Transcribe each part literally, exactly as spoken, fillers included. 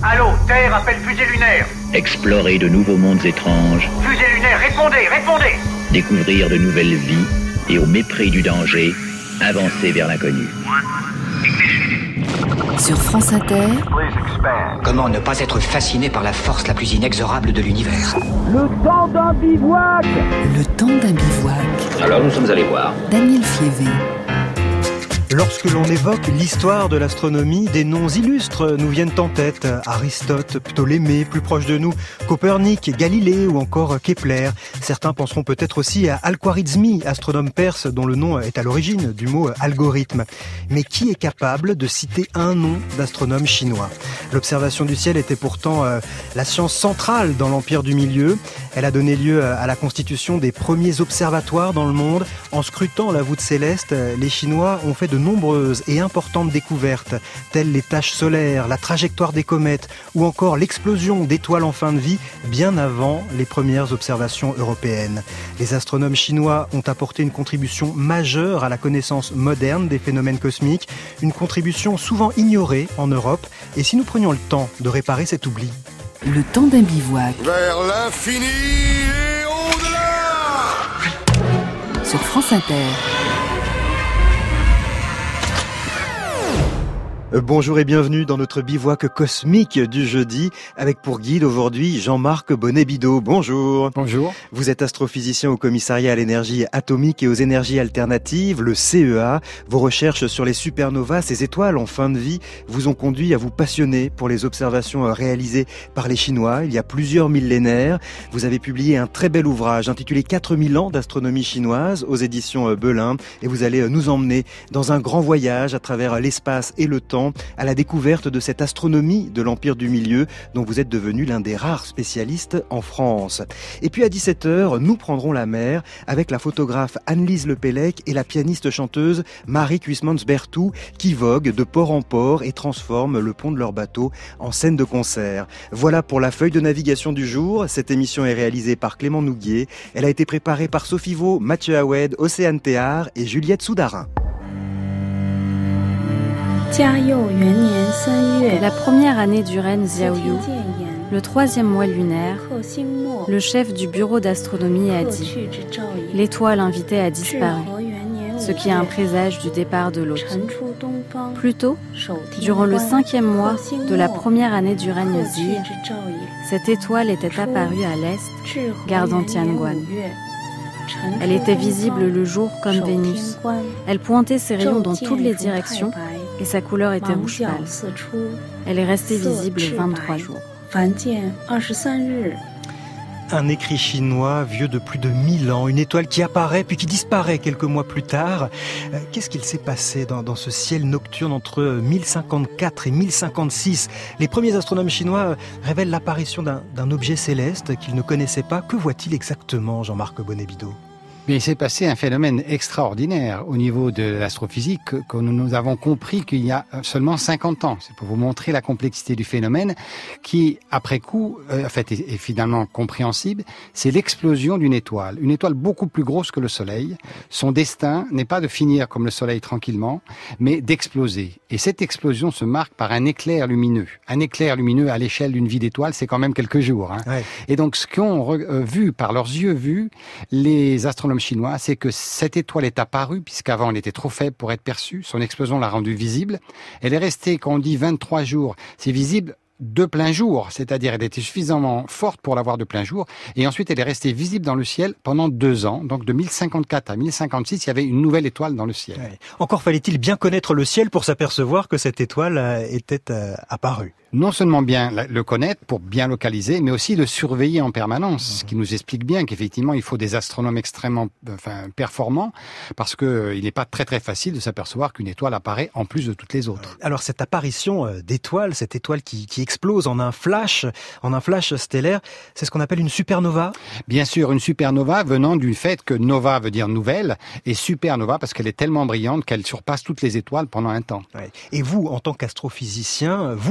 Allô, Terre, appelle fusée lunaire. Explorer de nouveaux mondes étranges. Fusée lunaire, répondez, répondez. Découvrir de nouvelles vies et au mépris du danger, avancer vers l'inconnu. Sur France Inter, comment ne pas être fasciné par la force la plus inexorable de l'univers? Le temps d'un bivouac. Le temps d'un bivouac. Alors nous sommes allés voir. Daniel Fievé. Lorsque l'on évoque l'histoire de l'astronomie, des noms illustres nous viennent en tête. Aristote, Ptolémée, plus proche de nous, Copernic, Galilée ou encore Kepler. Certains penseront peut-être aussi à Al-Khwarizmi, astronome perse dont le nom est à l'origine du mot algorithme. Mais qui est capable de citer un nom d'astronome chinois? L'observation du ciel était pourtant euh, la science centrale dans l'Empire du Milieu. Elle a donné lieu à la constitution des premiers observatoires dans le monde. En scrutant la voûte céleste, les Chinois ont fait de nombreuses et importantes découvertes, telles les taches solaires, la trajectoire des comètes ou encore l'explosion d'étoiles en fin de vie, bien avant les premières observations européennes. Les astronomes chinois ont apporté une contribution majeure à la connaissance moderne des phénomènes cosmiques, une contribution souvent ignorée en Europe. Et si nous prenions le temps de réparer cet oubli? Le temps d'un bivouac. Vers l'infini et au-delà. Sur France Inter. Bonjour et bienvenue dans notre bivouac cosmique du jeudi, avec pour guide aujourd'hui Jean-Marc Bonnet-Bidot. Bonjour. Bonjour. Vous êtes astrophysicien au commissariat à l'énergie atomique et aux énergies alternatives, le C E A. Vos recherches sur les supernovas, ces étoiles en fin de vie, vous ont conduit à vous passionner pour les observations réalisées par les Chinois il y a plusieurs millénaires. Vous avez publié un très bel ouvrage intitulé quatre mille ans d'astronomie chinoise aux éditions Belin, et vous allez nous emmener dans un grand voyage à travers l'espace et le temps à la découverte de cette astronomie de l'Empire du Milieu dont vous êtes devenu l'un des rares spécialistes en France. Et puis à dix-sept heures, nous prendrons la mer avec la photographe Anne-Lise Lepellec et la pianiste-chanteuse Marie Huysmans-Berthoud qui voguent de port en port et transforment le pont de leur bateau en scène de concert. Voilà pour la feuille de navigation du jour. Cette émission est réalisée par Clément Nouguier. Elle a été préparée par Sophie Vaux, Mathieu Hawed, Océane Théard et Juliette Soudarin. La première année du règne Xiaoyu, le troisième mois lunaire, le chef du bureau d'astronomie a dit « L'étoile invitée a disparu », ce qui est un présage du départ de l'hôte. Plus tôt, durant le cinquième mois de la première année du règne Zi, cette étoile était apparue à l'est, gardant Tianguan. Elle était visible le jour comme Vénus. Elle pointait ses rayons dans toutes les directions et sa couleur était rouge pâle. Elle est restée visible vingt-trois jours. Un écrit chinois vieux de plus de mille ans, une étoile qui apparaît puis qui disparaît quelques mois plus tard. Qu'est-ce qu'il s'est passé dans, dans ce ciel nocturne entre mille cinquante-quatre et mille cinquante-six? Les premiers astronomes chinois révèlent l'apparition d'un, d'un objet céleste qu'ils ne connaissaient pas. Que voit-il exactement, Jean-Marc Bonnet-Bidot? Mais il s'est passé un phénomène extraordinaire au niveau de l'astrophysique que nous avons compris qu'il y a seulement cinquante ans. C'est pour vous montrer la complexité du phénomène qui, après coup, euh, en fait, est, est finalement compréhensible. C'est l'explosion d'une étoile. Une étoile beaucoup plus grosse que le Soleil. Son destin n'est pas de finir comme le Soleil tranquillement, mais d'exploser. Et cette explosion se marque par un éclair lumineux. Un éclair lumineux à l'échelle d'une vie d'étoile, c'est quand même quelques jours. Hein. Ouais. Et donc, ce qu'ont euh, vu par leurs yeux vus les astronomes chinois, c'est que cette étoile est apparue, puisqu'avant elle était trop faible pour être perçue, son explosion l'a rendue visible. Elle est restée, quand on dit vingt-trois jours, c'est visible de plein jour, c'est-à-dire elle était suffisamment forte pour l'avoir de plein jour, et ensuite elle est restée visible dans le ciel pendant deux ans, donc de mille cinquante-quatre à mille cinquante-six, il y avait une nouvelle étoile dans le ciel. Ouais. Encore fallait-il bien connaître le ciel pour s'apercevoir que cette étoile était euh, apparue. Non seulement bien le connaître pour bien localiser, mais aussi le surveiller en permanence, mmh. ce qui nous explique bien qu'effectivement il faut des astronomes extrêmement enfin, performants, parce que euh, il n'est pas très très facile de s'apercevoir qu'une étoile apparaît en plus de toutes les autres. Alors cette apparition euh, d'étoiles, cette étoile qui, qui explose en un flash, en un flash stellaire, c'est ce qu'on appelle une supernova? Bien sûr, une supernova venant du fait que nova veut dire nouvelle, et supernova parce qu'elle est tellement brillante qu'elle surpasse toutes les étoiles pendant un temps. Ouais. Et vous, en tant qu'astrophysicien, vous travaillez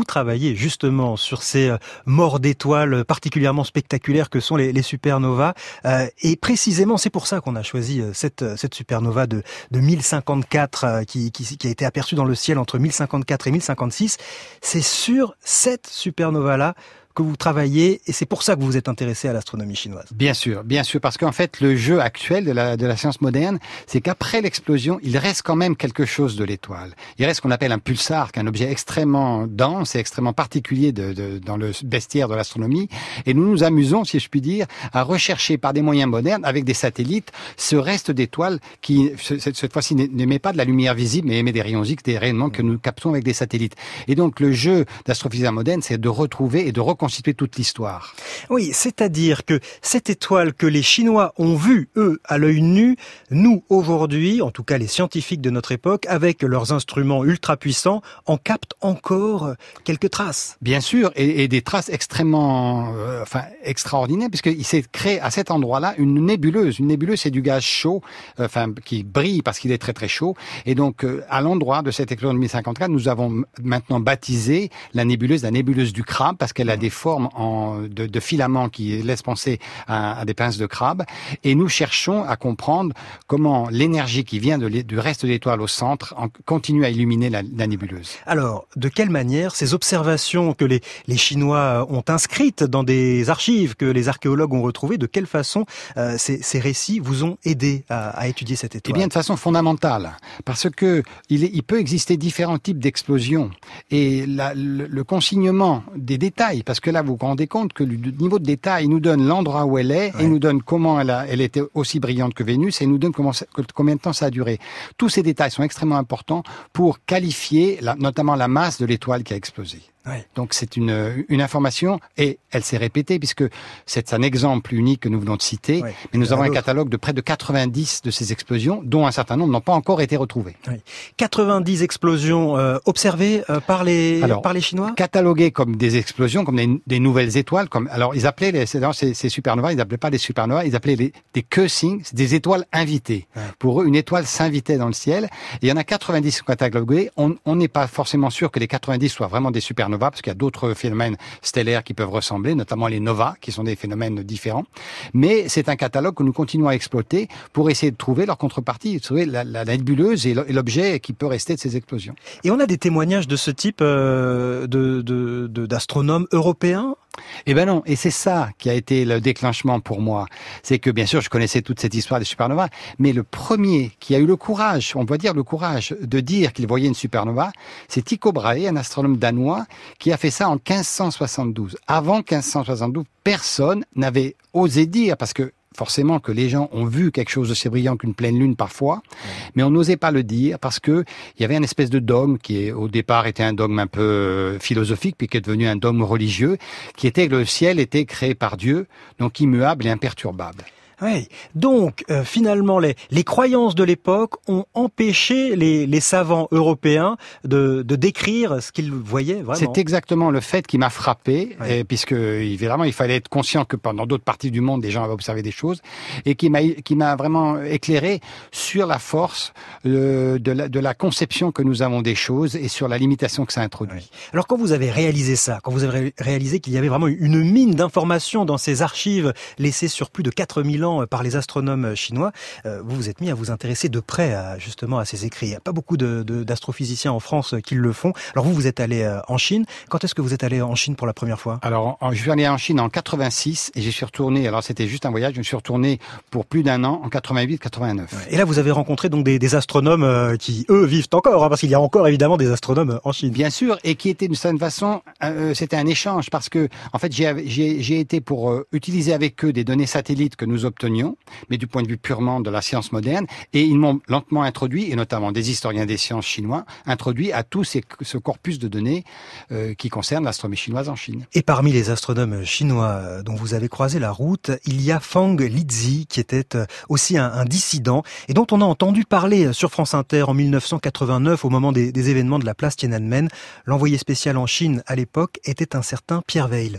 travailler justement sur ces morts d'étoiles particulièrement spectaculaires que sont les, les supernovas. Euh, et précisément, c'est pour ça qu'on a choisi cette, cette supernova de, de mille cinquante-quatre euh, qui, qui, qui a été aperçue dans le ciel entre mille cinquante-quatre et mille cinquante-six. C'est sur cette supernova-là que vous travaillez, et c'est pour ça que vous vous êtes intéressé à l'astronomie chinoise. Bien sûr, bien sûr, parce qu'en fait, le jeu actuel de la, de la science moderne, c'est qu'après l'explosion, il reste quand même quelque chose de l'étoile. Il reste ce qu'on appelle un pulsar, qui est un objet extrêmement dense et extrêmement particulier de, de, dans le bestiaire de l'astronomie, et nous nous amusons, si je puis dire, à rechercher par des moyens modernes, avec des satellites, ce reste d'étoiles qui, cette, cette fois-ci, n'émet pas de la lumière visible, mais émet des rayons X, des rayonnements que nous captons avec des satellites. Et donc, le jeu d'astrophysique moderne, c'est de retrouver et de reconstituer constituer toute l'histoire. Oui, c'est-à-dire que cette étoile que les Chinois ont vue, eux, à l'œil nu, nous, aujourd'hui, en tout cas les scientifiques de notre époque, avec leurs instruments ultra puissants, en captent encore quelques traces. Bien sûr, et, et des traces extrêmement, euh, enfin, extraordinaires, puisqu'il s'est créé à cet endroit-là une nébuleuse. Une nébuleuse, c'est du gaz chaud, euh, enfin, qui brille parce qu'il est très très chaud. Et donc, euh, à l'endroit de cette explosion de mille cinquante-quatre, nous avons maintenant baptisé la nébuleuse, la nébuleuse du crabe, parce qu'elle a des formes en, de, de filaments qui laissent penser à, à des pinces de crabe. Et nous cherchons à comprendre comment l'énergie qui vient de, du reste de l'étoile au centre en, continue à illuminer la, la nébuleuse. Alors, de quelle manière ces observations que les, les Chinois ont inscrites dans des archives que les archéologues ont retrouvées, de quelle façon euh, ces, ces récits vous ont aidé à, à étudier cette étoile? Eh bien, de façon fondamentale, parce que il, est, il peut exister différents types d'explosions. Et la, le, le consignement des détails, parce que là, vous vous rendez compte que le niveau de détail nous donne l'endroit où elle est, ouais. et nous donne comment elle, a, elle était aussi brillante que Vénus, et nous donne comment, combien de temps ça a duré. Tous ces détails sont extrêmement importants pour qualifier la, notamment la masse de l'étoile qui a explosé. Ouais. Donc c'est une, une information, et elle s'est répétée, puisque c'est un exemple unique que nous venons de citer, ouais. mais nous avons un catalogue de près de quatre-vingt-dix de ces explosions, dont un certain nombre n'ont pas encore été retrouvées. Ouais. quatre-vingt-dix explosions euh, observées euh, par, les, alors, par les Chinois, cataloguées comme des explosions, comme des, des nouvelles étoiles. Comme, alors ils appelaient les, ces, ces supernovas, ils n'appelaient pas des supernovas, ils appelaient les, des Keqing, des étoiles invitées. Ouais. Pour eux, une étoile s'invitait dans le ciel, et il y en a quatre-vingt-dix qui sont cataloguées. On n'est pas forcément sûr que les quatre-vingt-dix soient vraiment des supernovas, parce qu'il y a d'autres phénomènes stellaires qui peuvent ressembler, notamment les novas, qui sont des phénomènes différents. Mais c'est un catalogue que nous continuons à exploiter pour essayer de trouver leur contrepartie, de trouver la, la, la nébuleuse et l'objet qui peut rester de ces explosions. Et on a des témoignages de ce type euh, de, de, de, d'astronomes européens ? Eh ben non, et c'est ça qui a été le déclenchement pour moi. C'est que bien sûr, je connaissais toute cette histoire des supernovas, mais le premier qui a eu le courage, on doit dire le courage, de dire qu'il voyait une supernova, c'est Tycho Brahe, un astronome danois, qui a fait ça en quinze cent soixante-douze. Avant quinze cent soixante-douze, personne n'avait osé dire, parce que forcément que les gens ont vu quelque chose d'aussi brillant qu'une pleine lune parfois, ouais. mais on n'osait pas le dire parce que il y avait une espèce de dogme qui au départ était un dogme un peu philosophique puis qui est devenu un dogme religieux, qui était que le ciel était créé par Dieu, donc immuable et imperturbable. Oui. Donc, euh, finalement, les, les croyances de l'époque ont empêché les, les savants européens de, de décrire ce qu'ils voyaient vraiment. C'est exactement le fait qui m'a frappé, oui. et, puisque évidemment, il fallait être conscient que pendant d'autres parties du monde, des gens avaient observé des choses, et qui m'a, qui m'a vraiment éclairé sur la force euh, de, la, de la conception que nous avons des choses et sur la limitation que ça introduit. Oui. Alors, quand vous avez réalisé ça, quand vous avez réalisé qu'il y avait vraiment une mine d'informations dans ces archives laissées sur plus de quatre mille ans par les astronomes chinois, vous vous êtes mis à vous intéresser de près à, justement à ces écrits. Il n'y a pas beaucoup de, de, d'astrophysiciens en France qui le font. Alors vous, vous êtes allé en Chine. Quand est-ce que vous êtes allé en Chine pour la première fois? Alors, je suis allé en Chine en quatre-vingt-six et j'y suis retourné, alors c'était juste un voyage, je me suis retourné pour plus d'un an en quatre-vingt-huit quatre-vingt-neuf. Et là, vous avez rencontré donc des, des astronomes qui, eux, vivent encore, hein, parce qu'il y a encore évidemment des astronomes en Chine. Bien sûr, et qui étaient d'une certaine façon, euh, c'était un échange, parce que, en fait, j'ai, j'ai, j'ai été pour euh, utiliser avec eux des données satellites que nous obtenions, mais du point de vue purement de la science moderne, et ils m'ont lentement introduit, et notamment des historiens des sciences chinois, introduit à tout ces, ce corpus de données euh, qui concerne l'astronomie chinoise en Chine. Et parmi les astronomes chinois dont vous avez croisé la route, il y a Fang Lizhi, qui était aussi un, un dissident, et dont on a entendu parler sur France Inter en mille neuf cent quatre-vingt-neuf, au moment des, des événements de la place Tiananmen. L'envoyé spécial en Chine à l'époque était un certain Pierre Weil.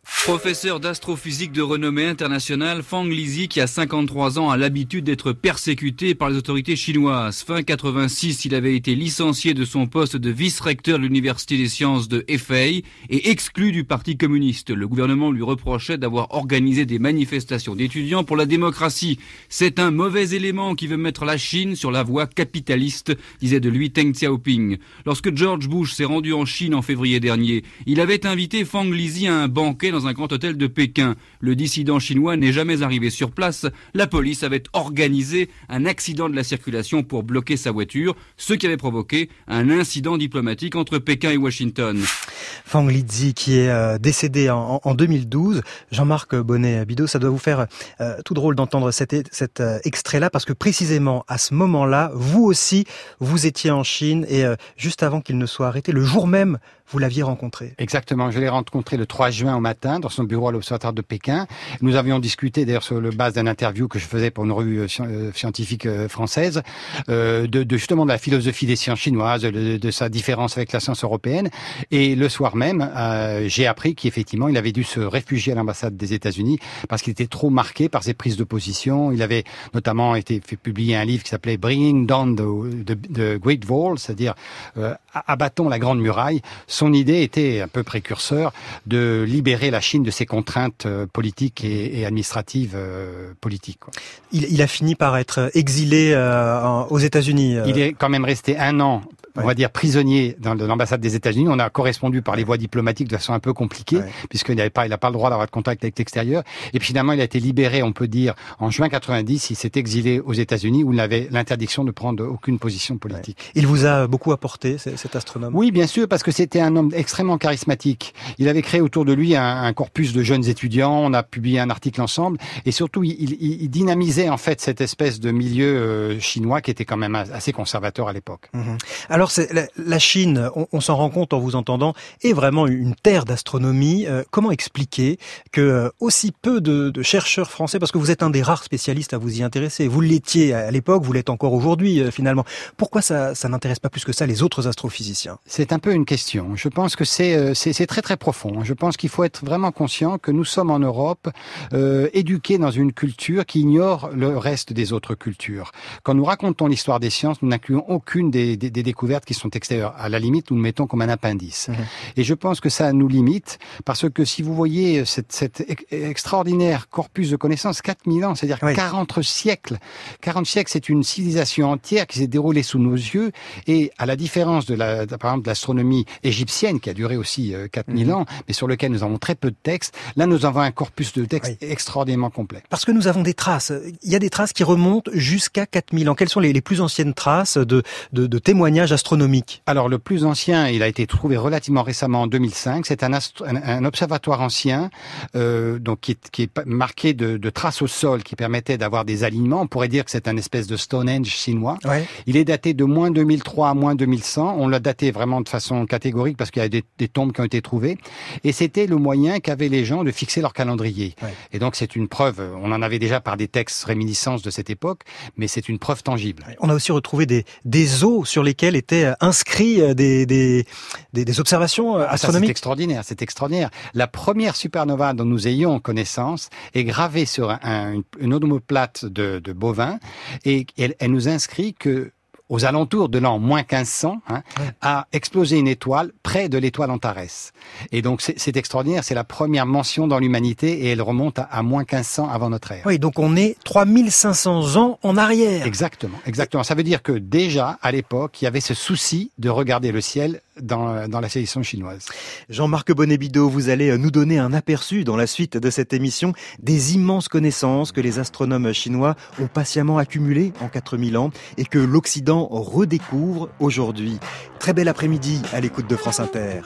Professeur d'astrophysique de renommée internationale, Fang Lizhi, qui a cinquante-trois ans, a l'habitude d'être persécuté par les autorités chinoises. Fin quatre-vingt-six, il avait été licencié de son poste de vice-recteur de l'Université des sciences de Hefei et exclu du Parti communiste. Le gouvernement lui reprochait d'avoir organisé des manifestations d'étudiants pour la démocratie. C'est un mauvais élément qui veut mettre la Chine sur la voie capitaliste, disait de lui Deng Xiaoping. Lorsque George Bush s'est rendu en Chine en février dernier, il avait invité Fang Lizhi à un banquet dans un grand hôtel de Pékin. Le dissident chinois n'est jamais arrivé sur place. La police avait organisé un accident de la circulation pour bloquer sa voiture, ce qui avait provoqué un incident diplomatique entre Pékin et Washington. Fang Lizhi qui est euh, décédé en, en deux mille douze. Jean-Marc Bonnet-Bidot, ça doit vous faire euh, tout drôle d'entendre cet, cet euh, extrait-là, parce que précisément à ce moment-là, vous aussi, vous étiez en Chine et euh, juste avant qu'il ne soit arrêté, le jour même, vous l'aviez rencontré. Exactement, je l'ai rencontré le trois juin au matin dans son bureau à l'Observatoire de Pékin. Nous avions discuté d'ailleurs sur le base d'un interview que je faisais pour une revue euh, scientifique euh, française euh, de, de justement de la philosophie des sciences chinoises, de, de sa différence avec la science européenne. Et le soir même, euh, j'ai appris qu'effectivement il avait dû se réfugier à l'ambassade des États-Unis parce qu'il était trop marqué par ses prises de position. Il avait notamment été fait publier un livre qui s'appelait Bringing Down the, the, the Great Wall, c'est-à-dire euh, abattons la grande muraille. Son idée était un peu précurseur de libérer la Chine de ses contraintes euh, politiques et, et administratives euh, politiques. Quoi. Il, il a fini par être exilé euh, en, aux États-Unis. Euh... Il est quand même resté un an, on ouais. va dire prisonnier dans l'ambassade des États-Unis. On a correspondu par les voies diplomatiques de façon un peu compliquée, ouais. puisqu'il n'avait pas, il n'a pas le droit d'avoir de contact avec l'extérieur. Et puis finalement, il a été libéré, on peut dire, en juin quatre-vingt-dix. Il s'est exilé aux États-Unis où il avait l'interdiction de prendre aucune position politique. Ouais. Il vous a beaucoup apporté, cet astronome? Oui, bien sûr, parce que c'était un homme extrêmement charismatique. Il avait créé autour de lui un, un corpus de jeunes étudiants. On a publié un article ensemble, et surtout, il, il, il dynamisait en fait cette espèce de milieu euh, chinois qui était quand même assez conservateur à l'époque. Mmh. Alors, c'est, la, la Chine, on, on s'en rend compte en vous entendant, est vraiment une terre d'astronomie. Euh, comment expliquer que euh, aussi peu de, de chercheurs français, parce que vous êtes un des rares spécialistes à vous y intéresser, vous l'étiez à l'époque, vous l'êtes encore aujourd'hui euh, finalement. Pourquoi ça, ça n'intéresse pas plus que ça les autres astrophysiciens? C'est un peu une question. Je pense que c'est, c'est, c'est très très profond. Je pense qu'il faut être vraiment conscient que nous sommes en Europe euh, éduqués dans une culture qui ignore le reste des autres cultures. Quand nous racontons l'histoire des sciences, nous n'incluons aucune des, des, des découvertes qui sont extérieures. À la limite, nous le mettons comme un appendice. Mmh. Et je pense que ça nous limite, parce que si vous voyez cet, cet extraordinaire corpus de connaissances, quatre mille ans, c'est-à-dire oui. quarante siècles. quarante siècles, c'est une civilisation entière qui s'est déroulée sous nos yeux, et à la différence de la, de, par exemple, de l'astronomie égyptienne, qui a duré aussi euh, quatre mille mmh. ans, mais sur lequel nous avons très peu de textes, là nous avons un corpus de textes oui. extraordinairement complet. Parce que nous avons des traces. Il y a des traces qui remontent jusqu'à quatre mille ans. Quelles sont les, les plus anciennes traces de, de, de témoignages astronomiques? Alors le plus ancien, il a été trouvé relativement récemment en deux mille cinq. C'est un, astro, un, un observatoire ancien, euh, donc qui est, qui est marqué de, de traces au sol, qui permettait d'avoir des alignements. On pourrait dire que c'est un espèce de Stonehenge chinois. Ouais. Il est daté de moins deux mille trois à moins deux mille cent. On l'a daté vraiment de façon catégorique parce qu'il y a des, des tombes qui ont été trouvées. Et c'était le moyen qu'avaient les gens de fixer leur calendrier. Ouais. Et donc c'est une preuve, on en avait déjà par des textes réminiscences de cette époque, mais c'est une preuve tangible. Ouais. On a aussi retrouvé des, des os sur lesquels étaient inscrits des, des, des, des observations ah, astronomiques. Ça, c'est extraordinaire, c'est extraordinaire. La première supernova dont nous ayons connaissance est gravée sur un, un, une, une omoplate de, de bovins, et elle, elle nous inscrit que aux alentours de l'an moins quinze cents, hein, ouais. a explosé une étoile près de l'étoile Antares. Et donc c'est, c'est extraordinaire, c'est la première mention dans l'humanité, et elle remonte à, à moins quinze cents avant notre ère. Oui, donc on est trois mille cinq cents ans en arrière. Exactement, exactement. Ça veut dire que déjà, à l'époque, il y avait ce souci de regarder le ciel dans, dans la civilisation chinoise. Jean-Marc Bonnet-Bidot, vous allez nous donner un aperçu dans la suite de cette émission des immenses connaissances que les astronomes chinois ont patiemment accumulées en quatre mille ans et que l'Occident redécouvre aujourd'hui. Très bel après-midi à l'écoute de France Inter.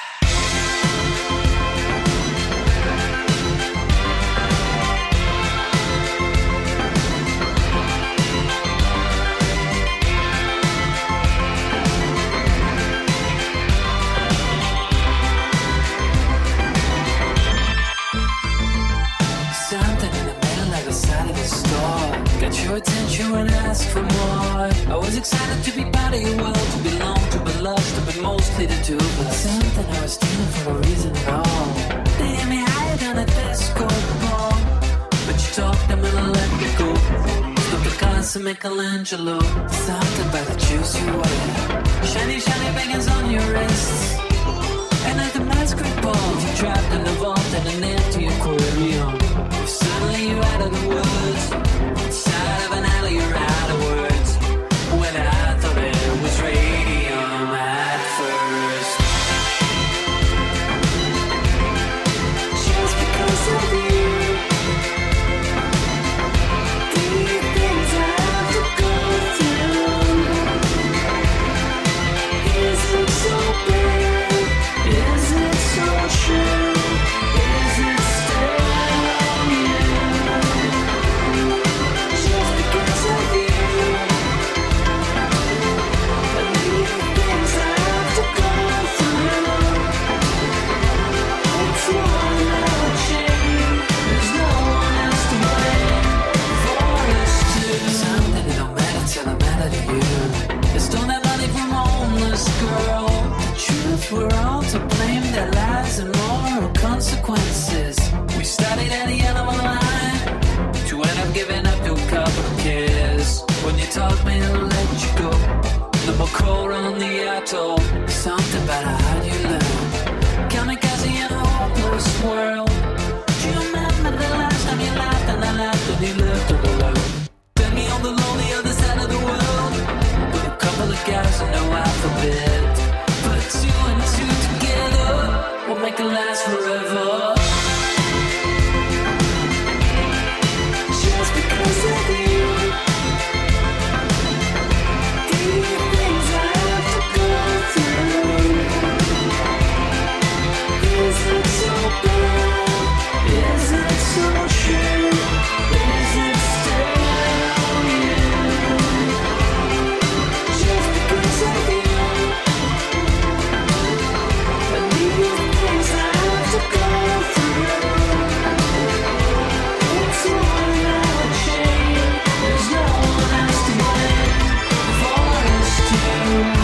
Attention and ask for more. I was excited to be part of your world, to belong, to be loved, to be mostly the two of us. Something I was stealing for a reason at all. They hit me higher glass of Michelangelo. Something about the juice you wear. Shiny, shiny bangers on your wrists. And at the masquerade ball, you're trapped in a vault in an empty aquarium. If suddenly you're out of the woods, inside of an alley you're out of words. When I thought it was radium at first. Just because of you, these things I have to go through. Is it so bad? Is it so true? Is it still you? Just because of you, and these things I have to go through. It's one little chain. There's no one else to blame for us two. Something that don't matter till I matter to you. It's don't have money from homeless girl. The truth, we're all to blame. Their lives and moral consequences. We started at the end of a line to end up giving up to a couple of kids. When you taught me to let you go, the more cold on the atoll. Something about how you learn. Kamikaze in a hopeless world. Do you remember the last time you laughed and I laughed and you left all alone? Then me on the lonely other side of the world with a couple of guys and no alphabet. Put two and two together, we'll make it last forever. Just because of you, these things I have to go through. Is it so bad? Is it so true? Is it still you? Just because of you, and these things I have to go through. It's one little chain. There's no one else to blame for us two.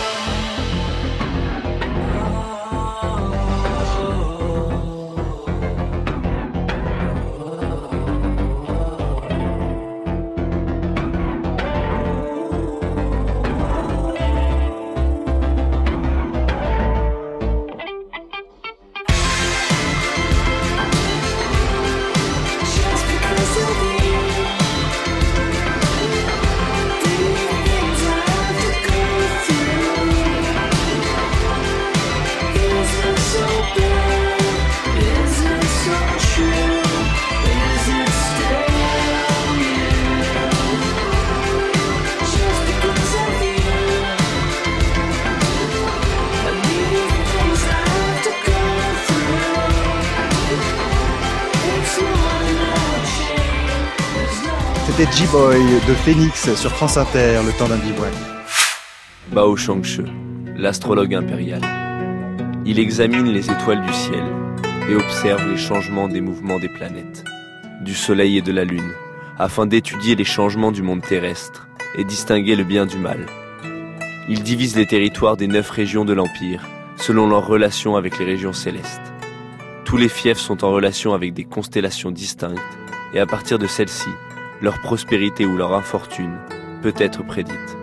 Just because of you, these things I have to go through. Is it so bad? Is it so true? Is it still you? Just because of you, and these things I have to go through. It's one little chain. There's no C'était G-Boy de Phoenix sur France Inter, le temps d'un bivouac. Bao Shangshe, l'astrologue impérial. Il examine les étoiles du ciel et observe les changements des mouvements des planètes, du soleil et de la lune, afin d'étudier les changements du monde terrestre et distinguer le bien du mal. Il divise les territoires des neuf régions de l'Empire selon leur relation avec les régions célestes. Tous les fiefs sont en relation avec des constellations distinctes et à partir de celles-ci, leur prospérité ou leur infortune peut être prédite.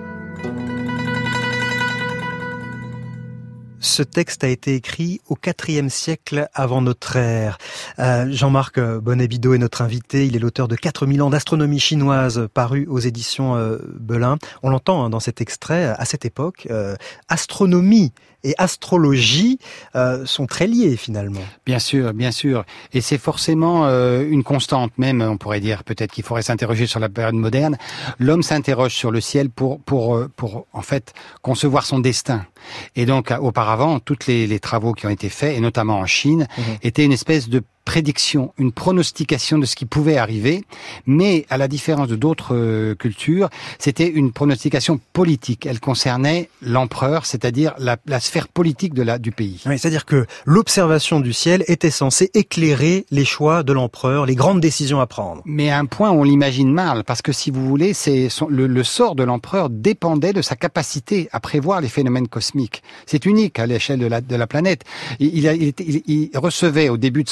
Ce texte a été écrit au quatrième siècle avant notre ère. Euh, Jean-Marc Bonnet-Bidot est notre invité. Il est l'auteur de quatre mille ans d'astronomie chinoise, paru aux éditions euh, Belin. On l'entend hein, dans cet extrait. À cette époque, euh, astronomie et astrologie euh, sont très liés finalement. Bien sûr, bien sûr. Et c'est forcément euh, une constante même, on pourrait dire peut-être qu'il faudrait s'interroger sur la période moderne. L'homme s'interroge sur le ciel pour, pour, pour en fait concevoir son destin. Et donc auparavant, tous les, les travaux qui ont été faits, et notamment en Chine, mmh. étaient une espèce de prédiction, une pronostication de ce qui pouvait arriver, mais à la différence de d'autres euh, cultures, c'était une pronostication politique. Elle concernait l'empereur, c'est-à-dire la, la sphère politique de la, du pays. Oui, c'est-à-dire que l'observation du ciel était censée éclairer les choix de l'empereur, les grandes décisions à prendre. Mais à un point, on l'imagine mal, parce que si vous voulez, c'est son, le, le sort de l'empereur dépendait de sa capacité à prévoir les phénomènes cosmiques. C'est unique à l'échelle de la, de la planète. Il, il, il, il, il recevait au début de son mandat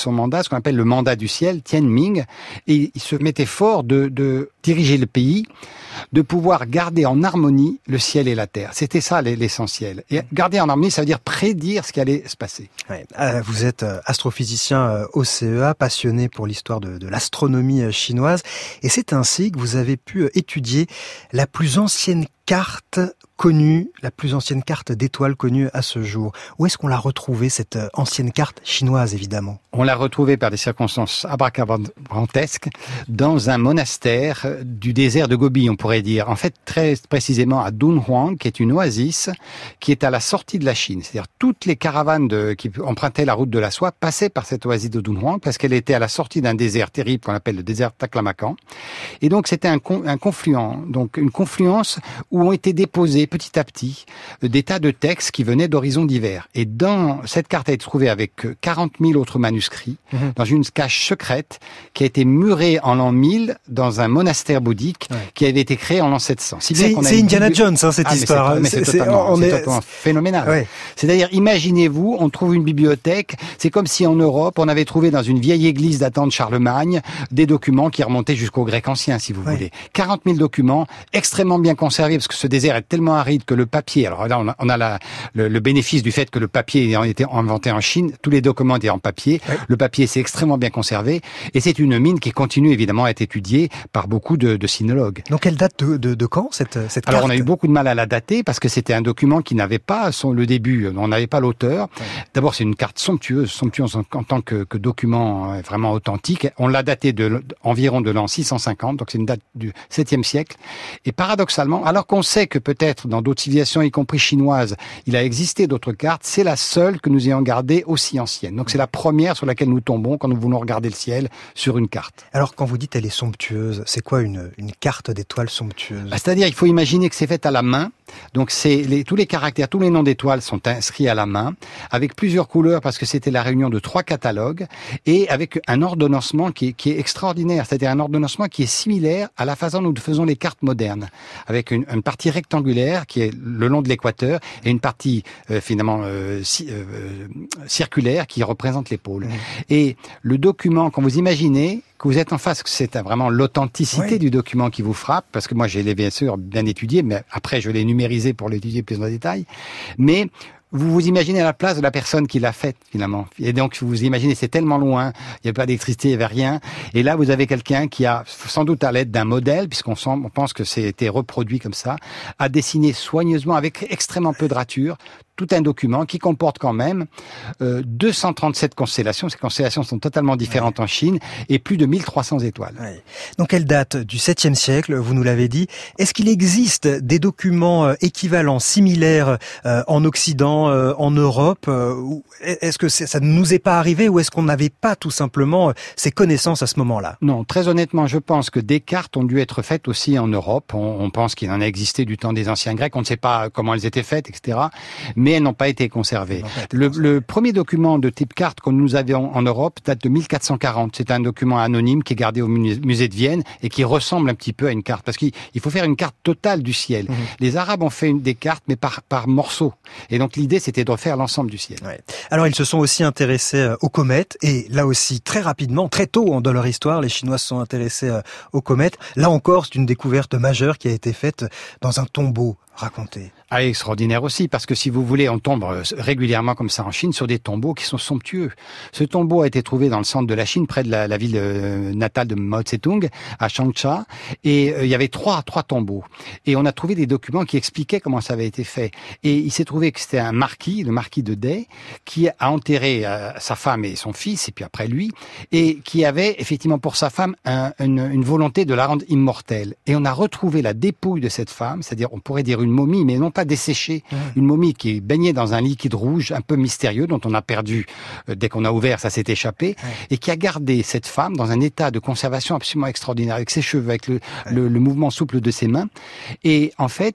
ce qu'on appelle le mandat du ciel, Tianming, et il se mettait fort de, de diriger le pays, de pouvoir garder en harmonie le ciel et la terre. C'était ça l'essentiel. Et garder en harmonie, ça veut dire prédire ce qui allait se passer. Ouais, euh, vous êtes astrophysicien euh, au C E A, passionné pour l'histoire de, de l'astronomie chinoise, et c'est ainsi que vous avez pu étudier la plus ancienne carte connue, la plus ancienne carte d'étoiles connue à ce jour. Où est-ce qu'on l'a retrouvée, cette ancienne carte chinoise, évidemment? On l'a retrouvée par des circonstances abracadabrantesques dans un monastère du désert de Gobi, on pourrait dire. En fait, très précisément à Dunhuang, qui est une oasis, qui est à la sortie de la Chine. C'est-à-dire toutes les caravanes de, qui empruntaient la route de la soie passaient par cette oasis de Dunhuang parce qu'elle était à la sortie d'un désert terrible qu'on appelle le désert Taklamakan. Et donc, c'était un, un confluent, donc une confluence où ont été déposés petit à petit des tas de textes qui venaient d'horizons divers. Et dans cette carte a été trouvée avec quarante mille autres manuscrits, mmh. dans une cache secrète qui a été murée en l'an mille dans un monastère bouddhique ouais. qui avait été créé en l'an sept cents. Si c'est c'est Indiana début... Jones, hein, cette ah, histoire. Mais c'est totalement, est... totalement phénoménal. Ouais. C'est-à-dire, imaginez-vous, on trouve une bibliothèque, c'est comme si en Europe, on avait trouvé dans une vieille église datant de Charlemagne des documents qui remontaient jusqu'au grec ancien, si vous ouais. voulez. quarante mille documents, extrêmement bien conservés, parce que ce désert est tellement aride que le papier, alors là on a, on a la, le, le bénéfice du fait que le papier ayant été inventé en Chine, tous les documents étaient en papier, ouais. le papier c'est extrêmement bien conservé, et c'est une mine qui continue évidemment à être étudiée par beaucoup de, de sinologues. Donc elle date de, de, de quand cette, cette alors carte? On a eu beaucoup de mal à la dater, parce que c'était un document qui n'avait pas son, le début, on n'avait pas l'auteur. Ouais. D'abord c'est une carte somptueuse, somptueuse en, en tant que, que document vraiment authentique, on l'a daté de, environ de l'an six cent cinquante, donc c'est une date du septième siècle, et paradoxalement, alors qu'on sait que peut-être dans d'autres civilisations, y compris chinoises, il a existé d'autres cartes, c'est la seule que nous ayons gardée aussi ancienne. Donc c'est la première sur laquelle nous tombons quand nous voulons regarder le ciel sur une carte. Alors quand vous dites elle est somptueuse, c'est quoi une, une carte d'étoiles somptueuse? Bah, c'est-à-dire il faut imaginer que c'est fait à la main, donc c'est les, tous les caractères, tous les noms d'étoiles sont inscrits à la main, avec plusieurs couleurs parce que c'était la réunion de trois catalogues, et avec un ordonnancement qui est, qui est extraordinaire, c'est-à-dire un ordonnancement qui est similaire à la façon dont nous faisons les cartes modernes, avec une, une partie rectangulaire qui est le long de l'équateur et une partie euh, finalement euh, ci, euh, circulaire qui représente les pôles. Mmh. Et le document, quand vous imaginez que vous êtes en face, que c'est vraiment l'authenticité oui. du document qui vous frappe, parce que moi j'ai les bien sûr bien étudié, mais après je l'ai numérisé pour l'étudier plus en détail, mais vous vous imaginez à la place de la personne qui l'a faite, finalement. Et donc, vous vous imaginez, c'est tellement loin, il n'y a pas d'électricité, il n'y avait rien. Et là, vous avez quelqu'un qui a, sans doute à l'aide d'un modèle, puisqu'on sent, on pense que c'est été reproduit comme ça, a dessiné soigneusement, avec extrêmement peu de rature, tout un document qui comporte quand même euh, deux cent trente-sept constellations. Ces constellations sont totalement différentes ouais. en Chine, et plus de mille trois cents étoiles. Ouais. Donc, elle date du septième siècle, vous nous l'avez dit. Est-ce qu'il existe des documents équivalents, similaires, euh, en Occident, euh, en Europe? euh, Est-ce que ça ne nous est pas arrivé, ou est-ce qu'on n'avait pas tout simplement euh, ces connaissances à ce moment-là? Non, très honnêtement, je pense que des cartes ont dû être faites aussi en Europe. On, on pense qu'il en a existé du temps des anciens Grecs. On ne sait pas comment elles étaient faites, et cetera. Mais elles n'ont pas été conservées. Pas été le, le premier document de type carte que nous avions en Europe date de mille quatre cent quarante. C'est un document anonyme qui est gardé au musée de Vienne et qui ressemble un petit peu à une carte. Parce qu'il faut faire une carte totale du ciel. Mmh. Les Arabes ont fait une, des cartes, mais par, par morceaux. Et donc l'idée, c'était de refaire l'ensemble du ciel. Ouais. Alors ils se sont aussi intéressés aux comètes. Et là aussi, très rapidement, très tôt dans leur histoire, les Chinois se sont intéressés aux comètes. Là encore, c'est une découverte majeure qui a été faite dans un tombeau. Racontez. Ah, extraordinaire aussi, parce que si vous voulez, on tombe régulièrement comme ça en Chine sur des tombeaux qui sont somptueux. Ce tombeau a été trouvé dans le centre de la Chine, près de la, la ville euh, natale de Mao Tse-tung, à Changsha, et euh, il y avait trois trois tombeaux. Et on a trouvé des documents qui expliquaient comment ça avait été fait. Et il s'est trouvé que c'était un marquis, le marquis de Dai, qui a enterré euh, sa femme et son fils, et puis après lui, et qui avait effectivement pour sa femme un, une, une volonté de la rendre immortelle. Et on a retrouvé la dépouille de cette femme, c'est-à-dire on pourrait dire une momie, mais non pas desséchée, mmh. une momie qui est baignée dans un liquide rouge un peu mystérieux, dont on a perdu, euh, dès qu'on a ouvert, ça s'est échappé, mmh. et qui a gardé cette femme dans un état de conservation absolument extraordinaire, avec ses cheveux, avec le, mmh. le, le mouvement souple de ses mains. Et en fait,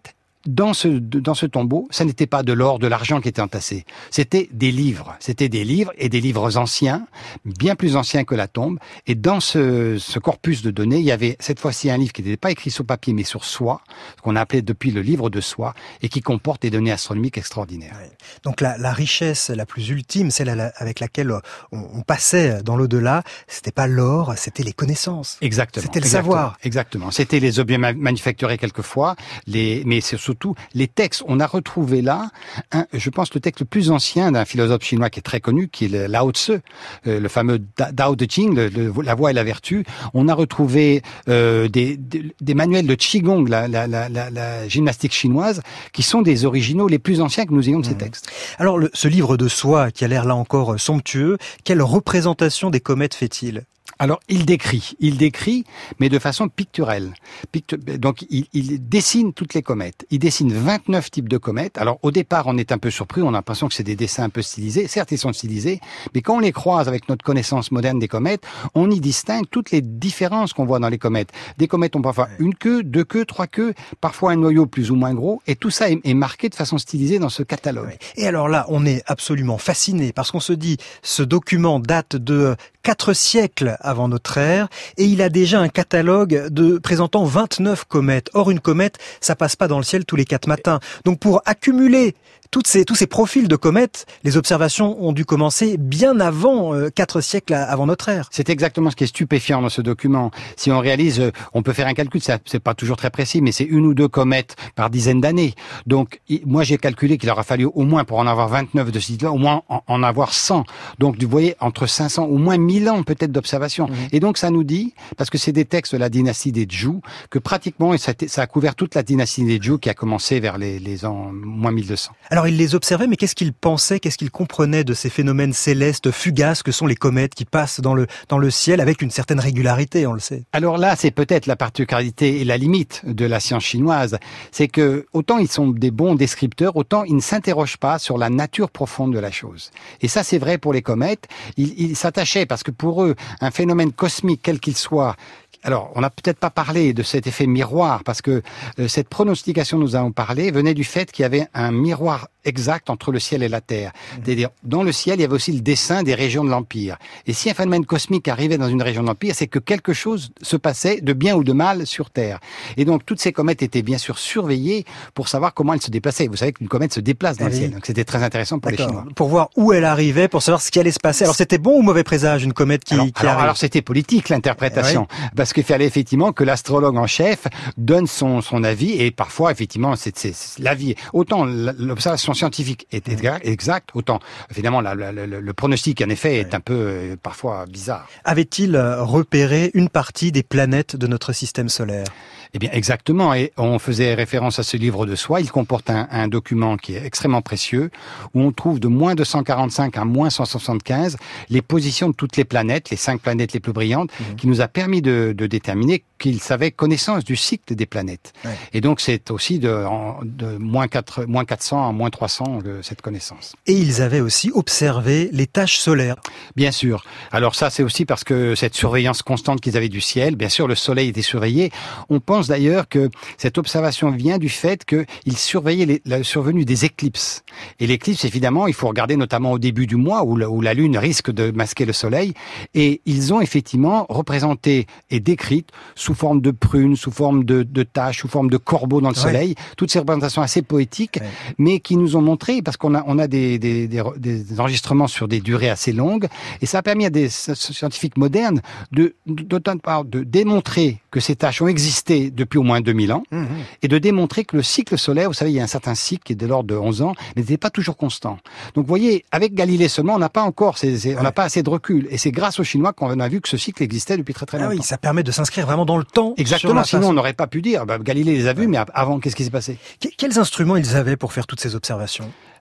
dans ce, dans ce tombeau, ça n'était pas de l'or, de l'argent qui était entassé. C'était des livres. C'était des livres et des livres anciens, bien plus anciens que la tombe. Et dans ce, ce corpus de données, il y avait cette fois-ci un livre qui n'était pas écrit sur papier, mais sur soie, ce qu'on a appelé depuis le livre de soie, et qui comporte des données astronomiques extraordinaires. Ouais. Donc la, la richesse la plus ultime, celle avec laquelle on, on passait dans l'au-delà, c'était pas l'or, c'était les connaissances. Exactement. C'était le exactement, savoir. Exactement. C'était les objets ma- manufacturés quelquefois, les, mais c'est surtout les textes. On a retrouvé là, un, je pense, le texte le plus ancien d'un philosophe chinois qui est très connu, qui est le Lao Tzu, euh, le fameux Dao de Jing, le, le, la voie et la vertu. On a retrouvé euh, des, des, des manuels de Qigong, la, la, la, la, la gymnastique chinoise, qui sont des originaux les plus anciens que nous ayons de ces mmh. textes. Alors, le, ce livre de soie, qui a l'air là encore somptueux, quelle représentation des comètes fait-il ? Alors, il décrit, il décrit, mais de façon picturale. Pictu... Donc, il, il dessine toutes les comètes. Il dessine vingt-neuf types de comètes. Alors, au départ, on est un peu surpris, on a l'impression que c'est des dessins un peu stylisés. Certes, ils sont stylisés, mais quand on les croise avec notre connaissance moderne des comètes, on y distingue toutes les différences qu'on voit dans les comètes. Des comètes ont parfois une queue, deux queues, trois queues, parfois un noyau plus ou moins gros, et tout ça est, est marqué de façon stylisée dans ce catalogue. Et alors là, on est absolument fasciné, parce qu'on se dit, ce document date de quatre siècles avant notre ère, et il a déjà un catalogue de présentant vingt-neuf comètes. Or, une comète, ça passe pas dans le ciel tous les quatre matins. Donc, pour accumuler toutes ces, tous ces profils de comètes, les observations ont dû commencer bien avant, euh, quatre siècles avant notre ère. C'est exactement ce qui est stupéfiant dans ce document. Si on réalise, euh, on peut faire un calcul, ça, c'est pas toujours très précis, mais c'est une ou deux comètes par dizaine d'années. Donc, y, moi, j'ai calculé qu'il aura fallu au moins, pour en avoir vingt-neuf de ce type-là, au moins en, en avoir cent. Donc, vous voyez, entre cinq cents, au moins mille ans peut-être d'observation. Mmh. Et donc, ça nous dit, parce que c'est des textes de la dynastie des Zhou, que pratiquement, ça, ça a couvert toute la dynastie des Zhou qui a commencé vers les, les ans moins mille deux cents. Alors, il les observait, mais qu'est-ce qu'il pensait, qu'est-ce qu'il comprenait de ces phénomènes célestes fugaces que sont les comètes qui passent dans le, dans le ciel avec une certaine régularité, on le sait? Alors là, c'est peut-être la particularité et la limite de la science chinoise. C'est que, autant ils sont des bons descripteurs, autant ils ne s'interrogent pas sur la nature profonde de la chose. Et ça, c'est vrai pour les comètes. Ils, ils s'attachaient, parce que pour eux, un phénomène cosmique, quel qu'il soit, alors, on n'a peut-être pas parlé de cet effet miroir, parce que euh, cette pronostication, nous avons parlé, venait du fait qu'il y avait un miroir exact entre le ciel et la terre. Mmh. C'est-à-dire, dans le ciel, il y avait aussi le dessin des régions de l'Empire. Et si un phénomène cosmique arrivait dans une région de l'Empire, c'est que quelque chose se passait de bien ou de mal sur Terre. Et donc, toutes ces comètes étaient bien sûr surveillées pour savoir comment elles se déplaçaient. Vous savez qu'une comète se déplace dans ah, le oui. ciel, donc c'était très intéressant pour D'accord. les Chinois. Pour voir où elle arrivait, pour savoir ce qui allait se passer. Alors, c'était bon ou mauvais présage, une comète qui, alors, qui alors, arrive alors, c'était politique, l'interprétation. Oui. Parce qu'il fallait effectivement que l'astrologue en chef donne son, son avis, et parfois, effectivement, c'est, c'est, c'est l'avis. Autant l'observation scientifique est exacte, autant, évidemment, la, la, la, le pronostic, en effet, est un peu, euh, parfois, bizarre. Avait-il repéré une partie des planètes de notre système solaire ? Eh bien, exactement. Et on faisait référence à ce livre de soie. Il comporte un, un document qui est extrêmement précieux, où on trouve de moins deux cent quarante-cinq à moins cent soixante-quinze les positions de toutes les planètes, les cinq planètes les plus brillantes, mmh. qui nous a permis de, de déterminer qu'ils avaient connaissance du cycle des planètes. Ouais. Et donc, c'est aussi de, de moins, quatre, moins quatre cents à moins trois cents de cette connaissance. Et ils avaient aussi observé les taches solaires. Bien sûr. Alors ça, c'est aussi parce que cette surveillance constante qu'ils avaient du ciel, bien sûr, le soleil était surveillé. On pense d'ailleurs que cette observation vient du fait qu'ils surveillaient les, la survenue des éclipses. Et l'éclipse, évidemment, il faut regarder notamment au début du mois où la, où la Lune risque de masquer le soleil. Et ils ont effectivement représenté et décrite sous forme de prunes, sous forme de, de taches, sous forme de corbeaux dans le ouais. soleil, toutes ces représentations assez poétiques, ouais. mais qui nous ont montré, parce qu'on a, on a des, des, des, des enregistrements sur des durées assez longues, et ça a permis à des scientifiques modernes de, de, de, de démontrer que ces taches ont existé depuis au moins deux mille ans, mmh. et de démontrer que le cycle solaire, vous savez, il y a un certain cycle qui est de l'ordre de onze ans, mais n'était pas toujours constant. Donc vous voyez, avec Galilée seulement, on n'a pas encore, c'est, c'est, on n'a ouais. pas assez de recul, et c'est grâce aux Chinois qu'on a vu que ce cycle existait depuis très très longtemps. Ah oui, ça permet de s'inscrire vraiment dans le temps. Exactement, sinon on n'aurait pas pu dire, bah, Galilée les a vus, ouais. mais avant, qu'est-ce qui s'est passé ? Quels instruments ils avaient pour faire toutes ces observations ?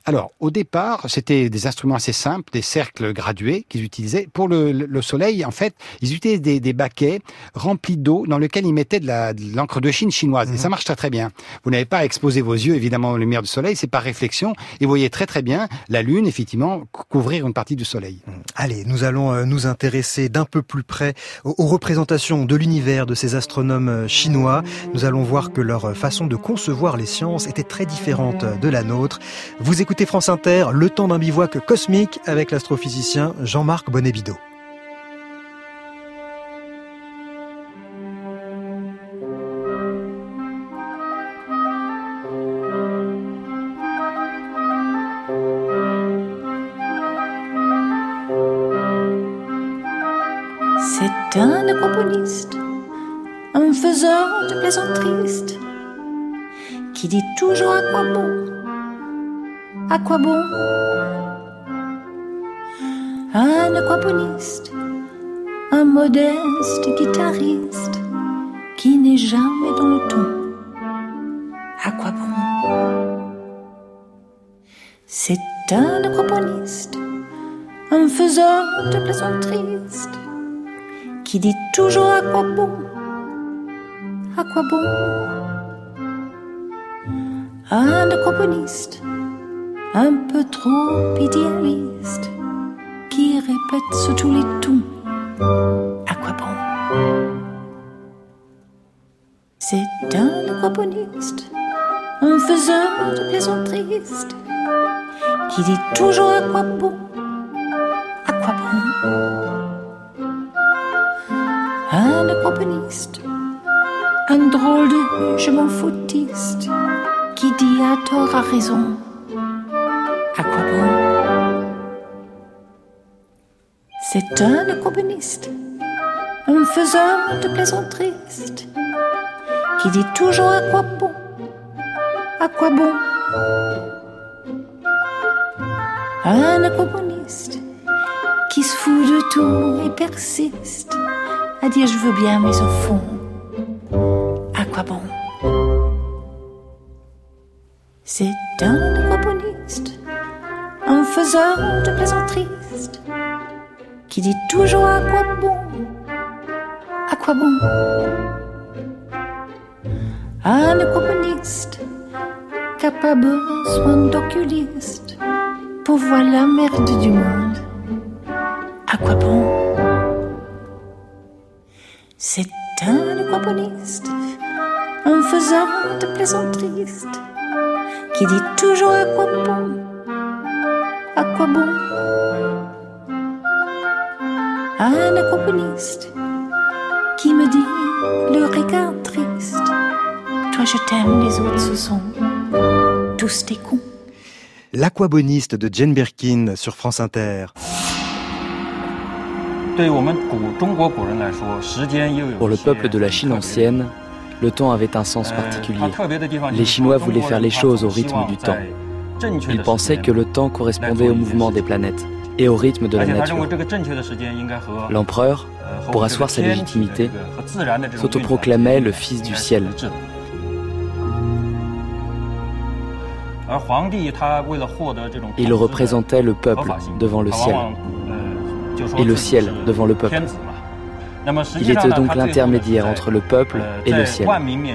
Alors, au départ, c'était des instruments assez simples, des cercles gradués qu'ils utilisaient. Pour le, le soleil, en fait, ils utilisaient des, des baquets remplis d'eau dans lesquels ils mettaient de, la, de l'encre de Chine chinoise. Mmh. Et ça marche très très bien. Vous n'avez pas à exposer vos yeux, évidemment, aux lumières du soleil, c'est par réflexion. Et vous voyez très très bien la Lune, effectivement, couvrir une partie du soleil. Mmh. Allez, nous allons nous intéresser d'un peu plus près aux, aux représentations de l'univers de ces astronomes chinois. Nous allons voir que leur façon de concevoir les sciences était très différente de la nôtre. Vous écoutez France Inter, le temps d'un bivouac cosmique avec l'astrophysicien Jean-Marc Bonnet-Bidot. C'est un acroponiste, un faiseur de plaisanteries, qui dit toujours à quoi bon. À quoi bon? Un aquaponiste, un modeste guitariste qui n'est jamais dans le ton. À quoi bon? C'est un aquaponiste, un faiseur de plaisanteries qui dit toujours à quoi bon? À quoi bon? Un aquaponiste, un peu trop idéaliste, qui répète sur tous les tons. À quoi bon? C'est un aquaponiste, un faiseur de plaisanteries, qui dit toujours à quoi bon? À quoi bon? Un aquaponiste, un drôle de je m'en foutiste, qui dit à tort à raison. À quoi bon? C'est un acroponiste, un faiseur de plaisanteries, qui dit toujours à quoi bon? À quoi bon? Un acroponiste qui se fout de tout et persiste à dire je veux bien mais au fond, à quoi bon? C'est un acroponiste, un faiseur de plaisanteries, qui dit toujours à quoi bon? À quoi bon? Un acroponiste qui n'a pas besoin d'oculiste pour voir la merde du monde. À quoi bon? C'est un acroponiste, un faiseur de plaisanteries, qui dit toujours à quoi bon? À quoi bon? Un acroponiste qui me dit le regard triste, toi je t'aime, les autres ce sont tous des cons. L'aquaboniste de Jane Birkin sur France Inter. Pour le peuple de la Chine ancienne, le temps avait un sens particulier. Les Chinois voulaient faire les choses au rythme du temps. Ils pensaient que le temps correspondait au mouvement des planètes et au rythme de la nature. L'empereur, pour asseoir sa légitimité, s'autoproclamait le fils du ciel. Il représentait le peuple devant le ciel et le ciel devant le peuple. Il était donc l'intermédiaire entre le peuple et le ciel.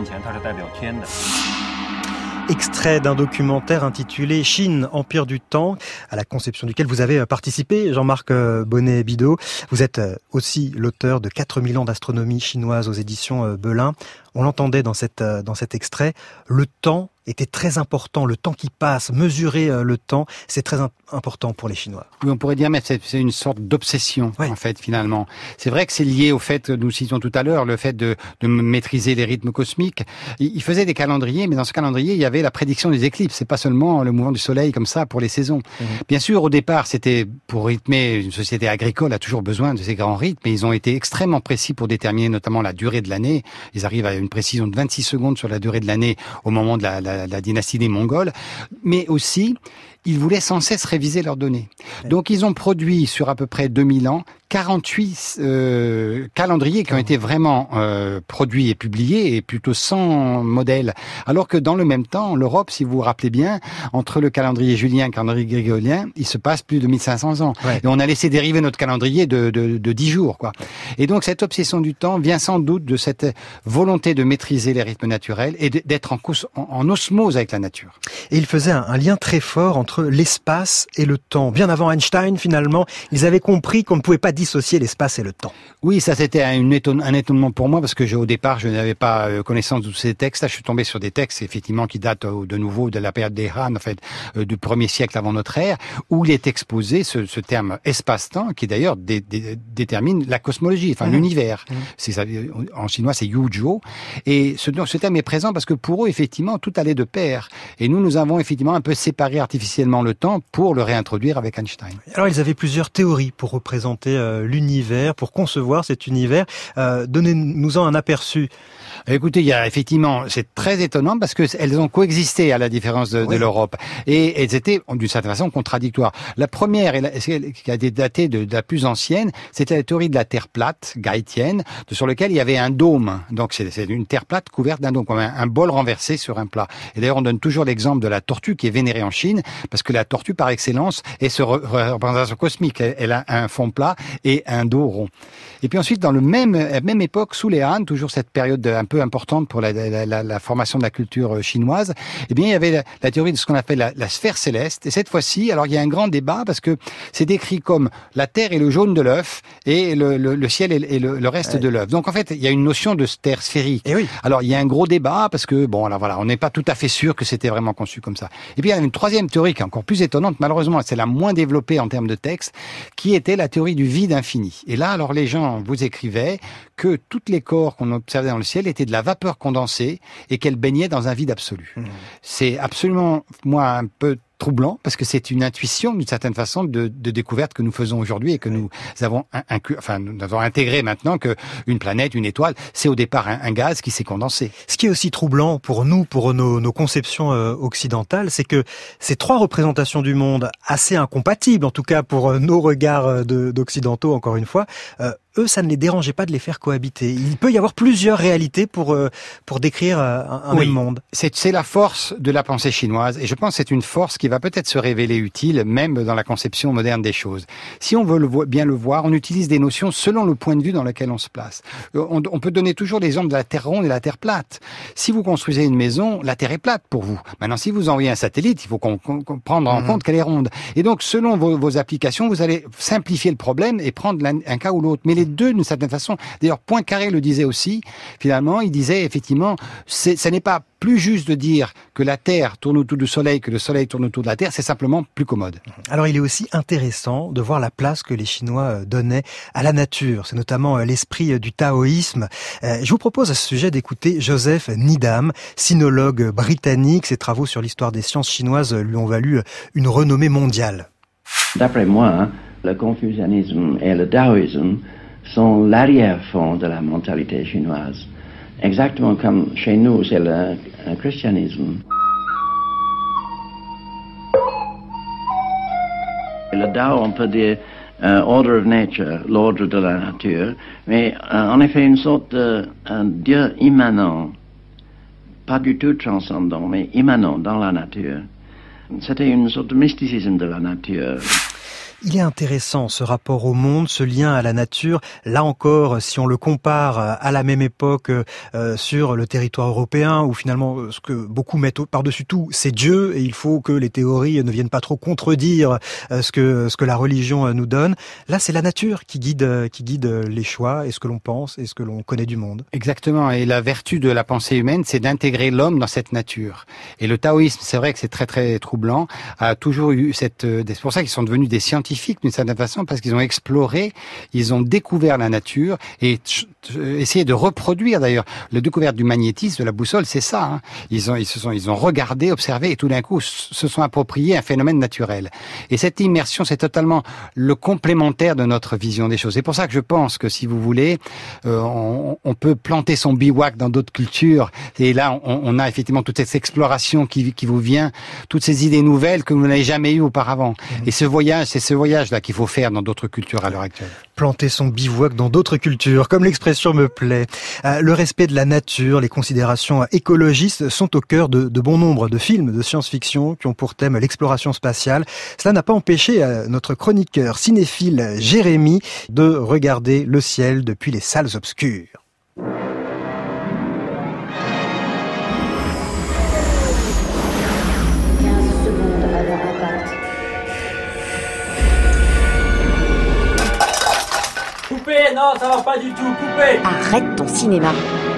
Extrait d'un documentaire intitulé Chine, Empire du temps, à la conception duquel vous avez participé, Jean-Marc Bonnet-Bidot. Vous êtes aussi l'auteur de quatre mille ans d'astronomie chinoise aux éditions Belin. On l'entendait dans, cette, dans cet extrait, le temps était très important, le temps qui passe, mesurer le temps, c'est très important pour les Chinois. Oui, on pourrait dire, mais c'est une sorte d'obsession, ouais. En fait, finalement. C'est vrai que c'est lié au fait, nous citions tout à l'heure, le fait de, de maîtriser les rythmes cosmiques. Il faisait des calendriers, mais dans ce calendrier, il y avait la prédiction des éclipses. C'est pas seulement le mouvement du soleil comme ça pour les saisons. Mmh. Bien sûr, au départ, c'était pour rythmer, une société agricole a toujours besoin de ces grands rythmes, mais ils ont été extrêmement précis pour déterminer notamment la durée de l'année. Ils arrivent à une précision de vingt-six secondes sur la durée de l'année au moment de la, la, la dynastie des Mongols. Mais aussi, ils voulaient sans cesse réviser leurs données. Donc ils ont produit sur à peu près deux mille ans quarante-huit euh, calendriers qui ont été vraiment euh, produits et publiés, et plutôt cent modèles. Alors que dans le même temps, l'Europe, si vous vous rappelez bien, entre le calendrier julien et le calendrier grégorien, il se passe plus de mille cinq cents ans. Ouais. Et on a laissé dériver notre calendrier de, de, de dix jours, quoi. Et donc cette obsession du temps vient sans doute de cette volonté de maîtriser les rythmes naturels et d'être en, en, en osmose avec la nature. Et il faisait un, un lien très fort entre l'espace et le temps. Bien avant Einstein, finalement, ils avaient compris qu'on ne pouvait pas dissocier l'espace et le temps. Oui, ça c'était un, éton- un étonnement pour moi, parce que je, au départ, je n'avais pas euh, connaissance de tous ces textes. Là, je suis tombé sur des textes, effectivement, qui datent euh, de nouveau de la période des Han, en fait, euh, du premier siècle avant notre ère, où il est exposé ce, ce terme espace-temps, qui d'ailleurs dé- dé- détermine la cosmologie, enfin mmh. l'univers. Mmh. C'est ça, en chinois, c'est Yuzhou. Et ce, ce terme est présent parce que pour eux, effectivement, tout allait de pair. Et nous, nous avons effectivement un peu séparé artificiellement le temps pour le réintroduire avec Einstein. Alors, ils avaient plusieurs théories pour représenter euh, l'univers. Univers, pour concevoir cet univers. Euh, donnez-nous-en un aperçu. Écoutez, il y a effectivement, c'est très étonnant parce que elles ont coexisté à la différence de, oui. de l'Europe, et elles étaient d'une certaine façon contradictoires. La première, et la, qui a été datée de, de la plus ancienne, c'était la théorie de la Terre plate, gaïtienne, sur lequel il y avait un dôme. Donc c'est, c'est une Terre plate couverte d'un dôme, comme un, un bol renversé sur un plat. Et d'ailleurs, on donne toujours l'exemple de la tortue qui est vénérée en Chine, parce que la tortue, par excellence, est ce représentation cosmique. Elle, elle a un fond plat et un dos rond. Et puis ensuite, dans le même, la même époque, sous les Han, toujours cette période un peu importante pour la, la, la, la formation de la culture chinoise, eh bien, il y avait la, la théorie de ce qu'on appelle la, la sphère céleste. Et cette fois-ci, alors il y a un grand débat parce que c'est décrit comme la Terre est le jaune de l'œuf et le, le, le ciel est, est le, le reste ouais. de l'œuf. Donc en fait, il y a une notion de terre sphérique. Et oui. Alors il y a un gros débat parce que bon, alors voilà, on n'est pas tout à fait sûr que c'était vraiment conçu comme ça. Et puis il y a une troisième théorie qui est encore plus étonnante, malheureusement, c'est la moins développée en termes de texte, qui était la théorie du vide infini. Et là, alors les gens vous écrivaient que tous les corps qu'on observait dans le ciel étaient de la vapeur condensée et qu'elle baignait dans un vide absolu. Mmh. C'est absolument, moi, un peu troublant, parce que c'est une intuition, d'une certaine façon, de, de découverte que nous faisons aujourd'hui et que nous avons, un, un, enfin, nous avons intégré maintenant que une planète, une étoile, c'est au départ un, un gaz qui s'est condensé. Ce qui est aussi troublant pour nous, pour nos, nos conceptions euh, occidentales, c'est que ces trois représentations du monde, assez incompatibles, en tout cas pour euh, nos regards de, d'occidentaux, encore une fois, euh, eux, ça ne les dérangeait pas de les faire cohabiter. Il peut y avoir plusieurs réalités pour euh, pour décrire euh, un, un oui, même monde. C'est, c'est la force de la pensée chinoise, et je pense que c'est une force qui va peut-être se révéler utile, même dans la conception moderne des choses. Si on veut le vo- bien le voir, on utilise des notions selon le point de vue dans lequel on se place. On, on peut donner toujours l'exemple de la Terre ronde et la Terre plate. Si vous construisez une maison, la Terre est plate pour vous. Maintenant, si vous envoyez un satellite, il faut qu'on, qu'on, qu'on prendre en mmh. compte qu'elle est ronde. Et donc, selon vos, vos applications, vous allez simplifier le problème et prendre l'un, un cas ou l'autre. Mais les deux, d'une certaine façon, d'ailleurs, Poincaré le disait aussi, finalement, il disait effectivement, c'est, ça n'est pas plus juste de dire que la Terre tourne autour du Soleil que le Soleil tourne autour de la Terre, c'est simplement plus commode. Alors il est aussi intéressant de voir la place que les Chinois donnaient à la nature. C'est notamment l'esprit du taoïsme. Je vous propose à ce sujet d'écouter Joseph Needham, sinologue britannique. Ses travaux sur l'histoire des sciences chinoises lui ont valu une renommée mondiale. D'après moi, le confucianisme et le taoïsme sont l'arrière-fond de la mentalité chinoise. Exactement comme chez nous, c'est le, le christianisme. Le Tao, on peut dire uh, order of nature, l'ordre de la nature, mais uh, en effet une sorte de un Dieu immanent, pas du tout transcendant, mais immanent dans la nature. C'était une sorte de mysticisme de la nature. Il est intéressant ce rapport au monde, ce lien à la nature. Là encore, si on le compare à la même époque euh, sur le territoire européen, où finalement ce que beaucoup mettent par-dessus tout, c'est Dieu, et il faut que les théories ne viennent pas trop contredire euh, ce que ce que la religion nous donne. Là, c'est la nature qui guide qui guide les choix et ce que l'on pense et ce que l'on connaît du monde. Exactement. Et la vertu de la pensée humaine, c'est d'intégrer l'homme dans cette nature. Et le taoïsme, c'est vrai que c'est très très troublant, a toujours eu cette. C'est pour ça qu'ils sont devenus des scientifiques scientifiques d'une certaine façon parce qu'ils ont exploré, ils ont découvert la nature et t- t- essayé de reproduire d'ailleurs la découverte du magnétisme, de la boussole, c'est ça. Hein. Ils ont, ils se sont, ils ont regardé, observé et tout d'un coup se sont appropriés un phénomène naturel. Et cette immersion, c'est totalement le complémentaire de notre vision des choses. C'est pour ça que je pense que si vous voulez, euh, on, on peut planter son bivouac dans d'autres cultures. Et là, on, on a effectivement toute cette exploration qui, qui vous vient, toutes ces idées nouvelles que vous n'avez jamais eues auparavant. Mmh. Et ce voyage, c'est ce voyage-là qu'il faut faire dans d'autres cultures à l'heure actuelle. Planter son bivouac dans d'autres cultures, comme l'expression me plaît. Euh, le respect de la nature, les considérations écologistes sont au cœur de, de bon nombre de films de science-fiction qui ont pour thème l'exploration spatiale. Cela n'a pas empêché euh, notre chroniqueur cinéphile Jérémy de regarder le ciel depuis les salles obscures. Coupez, non, ça va pas du tout, coupez. Arrête ton cinéma.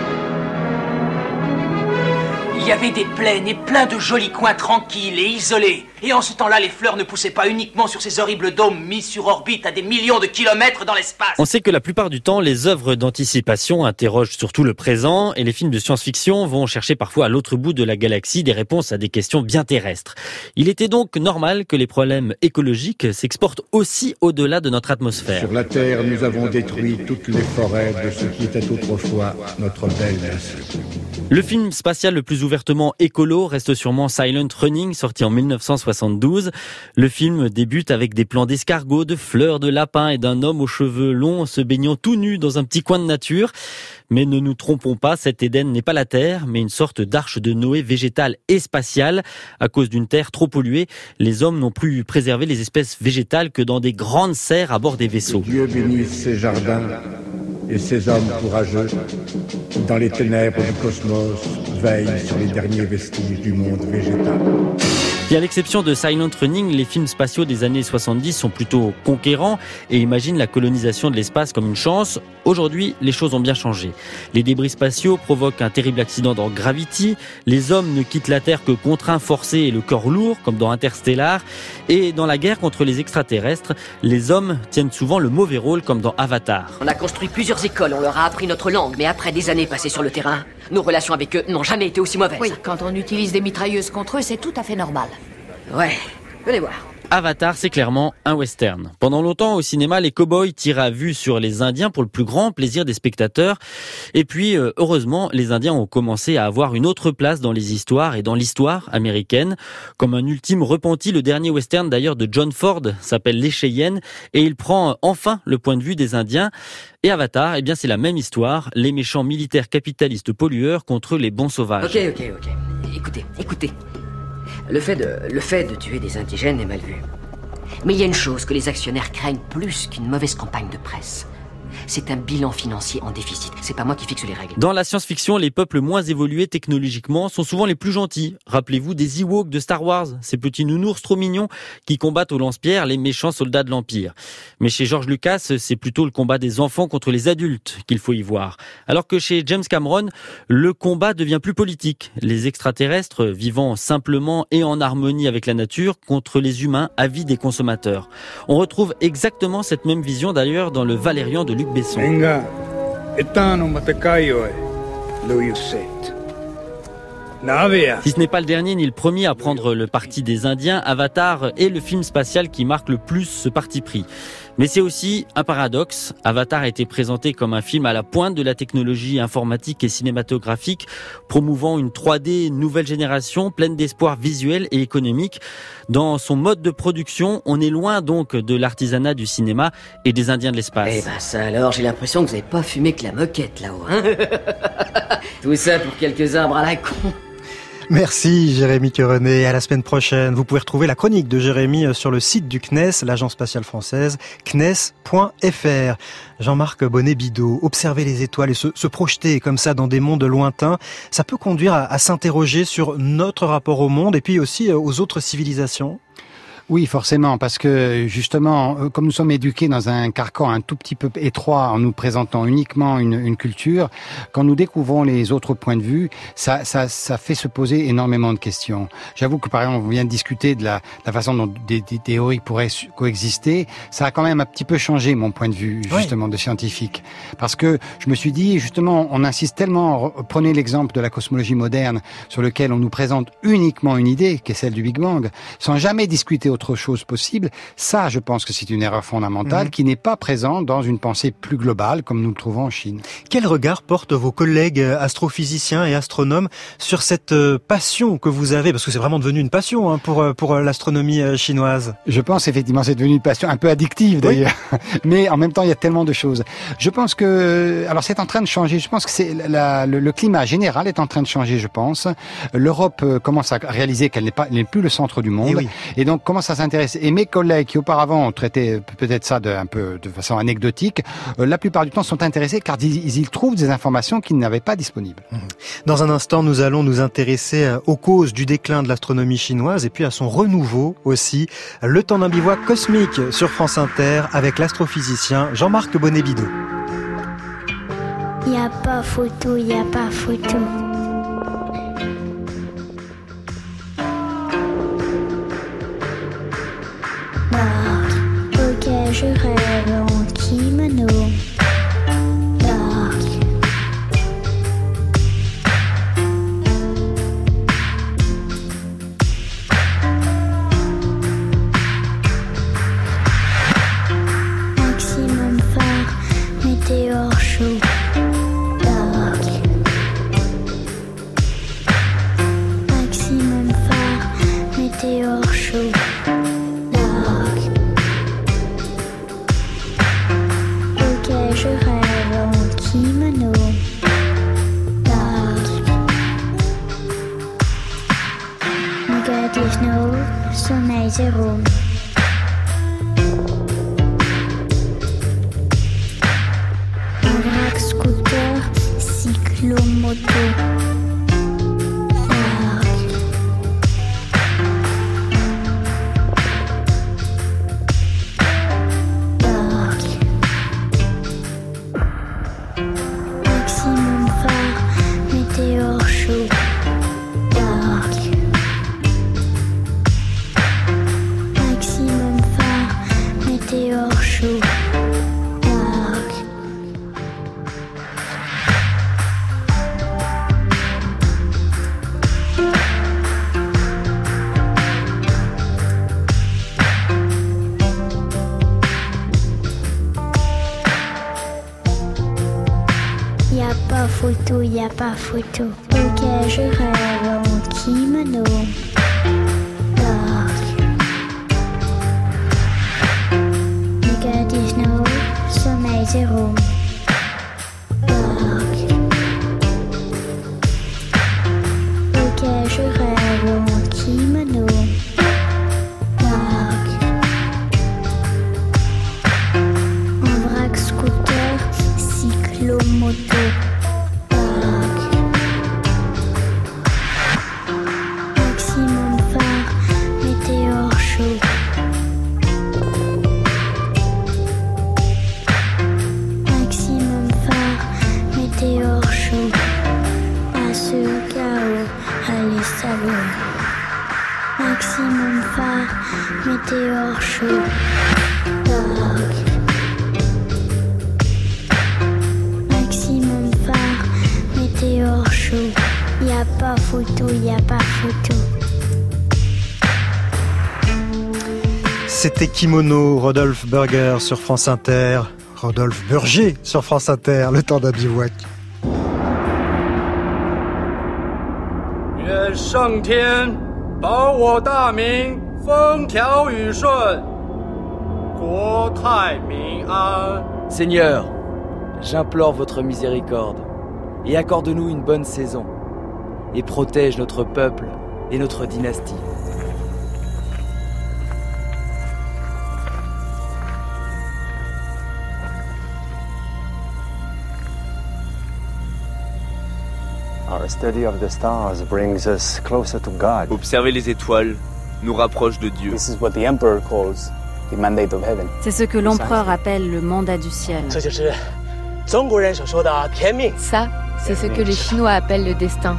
Il y avait des plaines et plein de jolis coins tranquilles et isolés. Et en ce temps-là, les fleurs ne poussaient pas uniquement sur ces horribles dômes mis sur orbite à des millions de kilomètres dans l'espace. On sait que la plupart du temps, les œuvres d'anticipation interrogent surtout le présent et les films de science-fiction vont chercher parfois à l'autre bout de la galaxie des réponses à des questions bien terrestres. Il était donc normal que les problèmes écologiques s'exportent aussi au-delà de notre atmosphère. Sur la Terre, nous avons détruit toutes les forêts de ce qui était autrefois notre belle nation. Le film spatial le plus ouvertement écolo reste sûrement Silent Running, sorti en dix-neuf cent soixante-douze. Le film débute avec des plans d'escargots, de fleurs, de lapins et d'un homme aux cheveux longs se baignant tout nu dans un petit coin de nature. Mais ne nous trompons pas, cet Éden n'est pas la Terre, mais une sorte d'arche de Noé végétale et spatiale. À cause d'une Terre trop polluée, les hommes n'ont plus préservé les espèces végétales que dans des grandes serres à bord des vaisseaux. Que Dieu bénisse ces jardins et ces hommes courageux qui, dans les ténèbres du cosmos, veillent sur les derniers vestiges du monde végétal. Et à l'exception de Silent Running, les films spatiaux des années soixante-dix sont plutôt conquérants et imaginent la colonisation de l'espace comme une chance. Aujourd'hui, les choses ont bien changé. Les débris spatiaux provoquent un terrible accident dans Gravity. Les hommes ne quittent la Terre que contraints, forcés et le corps lourd, comme dans Interstellar. Et dans la guerre contre les extraterrestres, les hommes tiennent souvent le mauvais rôle, comme dans Avatar. On a construit plusieurs écoles, on leur a appris notre langue, mais après des années passées sur le terrain, nos relations avec eux n'ont jamais été aussi mauvaises. Oui, quand on utilise des mitrailleuses contre eux, c'est tout à fait normal. Ouais, venez voir. Avatar, c'est clairement un western. Pendant longtemps, au cinéma, les cow-boys tiraient à vue sur les Indiens pour le plus grand plaisir des spectateurs. Et puis, euh, heureusement, les Indiens ont commencé à avoir une autre place dans les histoires et dans l'histoire américaine. Comme un ultime repenti, le dernier western d'ailleurs de John Ford s'appelle Les Cheyennes et il prend enfin le point de vue des Indiens. Et Avatar, eh bien, c'est la même histoire. Les méchants militaires capitalistes pollueurs contre les bons sauvages. Ok, ok, ok. Écoutez, écoutez. Le fait de, le fait de tuer des indigènes est mal vu. Mais il y a une chose que les actionnaires craignent plus qu'une mauvaise campagne de presse. C'est un bilan financier en déficit. C'est pas moi qui fixe les règles. Dans la science-fiction, les peuples moins évolués technologiquement sont souvent les plus gentils. Rappelez-vous des Ewoks de Star Wars, ces petits nounours trop mignons qui combattent au lance-pierre les méchants soldats de l'Empire. Mais chez George Lucas, c'est plutôt le combat des enfants contre les adultes qu'il faut y voir. Alors que chez James Cameron, le combat devient plus politique. Les extraterrestres vivant simplement et en harmonie avec la nature contre les humains avides des consommateurs. On retrouve exactement cette même vision d'ailleurs dans le Valérian de Luc Besson. Si ce n'est pas le dernier ni le premier à prendre le parti des Indiens, Avatar est le film spatial qui marque le plus ce parti pris. Mais c'est aussi un paradoxe. Avatar a été présenté comme un film à la pointe de la technologie informatique et cinématographique, promouvant une trois D nouvelle génération, pleine d'espoir visuel et économique. Dans son mode de production, on est loin donc de l'artisanat du cinéma et des Indiens de l'espace. Eh ben ça alors, j'ai l'impression que vous n'avez pas fumé que la moquette là-haut, hein. Tout ça pour quelques arbres à la con. Merci Jérémy Querenet, à la semaine prochaine. Vous pouvez retrouver la chronique de Jérémy sur le site du C N E S, l'agence spatiale française, C N E S point F R. Jean-Marc Bonnet-Bidot, observer les étoiles et se, se projeter comme ça dans des mondes lointains, ça peut conduire à, à s'interroger sur notre rapport au monde et puis aussi aux autres civilisations. Oui, forcément, parce que justement, comme nous sommes éduqués dans un carcan un tout petit peu étroit en nous présentant uniquement une, une culture, quand nous découvrons les autres points de vue, ça, ça, ça fait se poser énormément de questions. J'avoue que par exemple, on vient de discuter de la, la façon dont des, des théories pourraient coexister. Ça a quand même un petit peu changé mon point de vue, justement, oui. de scientifique. Parce que je me suis dit, justement, on insiste tellement, prenez l'exemple de la cosmologie moderne, sur lequel on nous présente uniquement une idée, qui est celle du Big Bang, sans jamais discuter autre chose possible. Ça, je pense que c'est une erreur fondamentale mmh. qui n'est pas présente dans une pensée plus globale, comme nous le trouvons en Chine. Quel regard portent vos collègues astrophysiciens et astronomes sur cette passion que vous avez, parce que c'est vraiment devenu une passion hein, pour, pour l'astronomie chinoise? Je pense effectivement c'est devenu une passion un peu addictive d'ailleurs, oui. mais en même temps il y a tellement de choses. Je pense que, alors c'est en train de changer, je pense que c'est la, le, le climat général est en train de changer, je pense. L'Europe commence à réaliser qu'elle n'est pas, elle n'est plus le centre du monde, et, oui. et donc commence à s'intéresser. Et mes collègues qui auparavant traitaient peut-être ça de, un peu de façon anecdotique, euh, la plupart du temps sont intéressés car ils, ils trouvent des informations qu'ils n'avaient pas disponibles. Dans un instant, nous allons nous intéresser aux causes du déclin de l'astronomie chinoise et puis à son renouveau aussi. Le temps d'un bivouac cosmique sur France Inter avec l'astrophysicien Jean-Marc Bonnet-Bidot. Y a pas photo, y a pas photo. Ok, je rêve en kimono. Dark. Maximum phare, météore chaud. Dark. Maximum phare, météore chaud. Je rêve en kimono. Dark. Négatif no, sommeil zéro. Un vrac scooter, cyclomoto. Photo, y a pas photo. Ok, je rêve en kimono. Dark. Négatif no, sommeil zéro. Dark. Ok, je rêve en kimono. Dark. En vrac scooter, cyclomoto. Maximum phare, météore chaud. Dark. Maximum phare, météore chaud. Y a pas photo, y a pas photo. C'était Kimono, Rodolphe Burger sur France Inter. Rodolphe Burger sur France Inter, le temps d'un bivouac. 愿上天保我大明风调雨顺，国泰民安。 Seigneur, j'implore votre miséricorde et accorde-nous une bonne saison et protège notre peuple et notre dynastie. Observer les étoiles nous rapproche de Dieu. C'est ce que l'empereur appelle le mandat du ciel. Ça, c'est ce que les Chinois appellent le destin.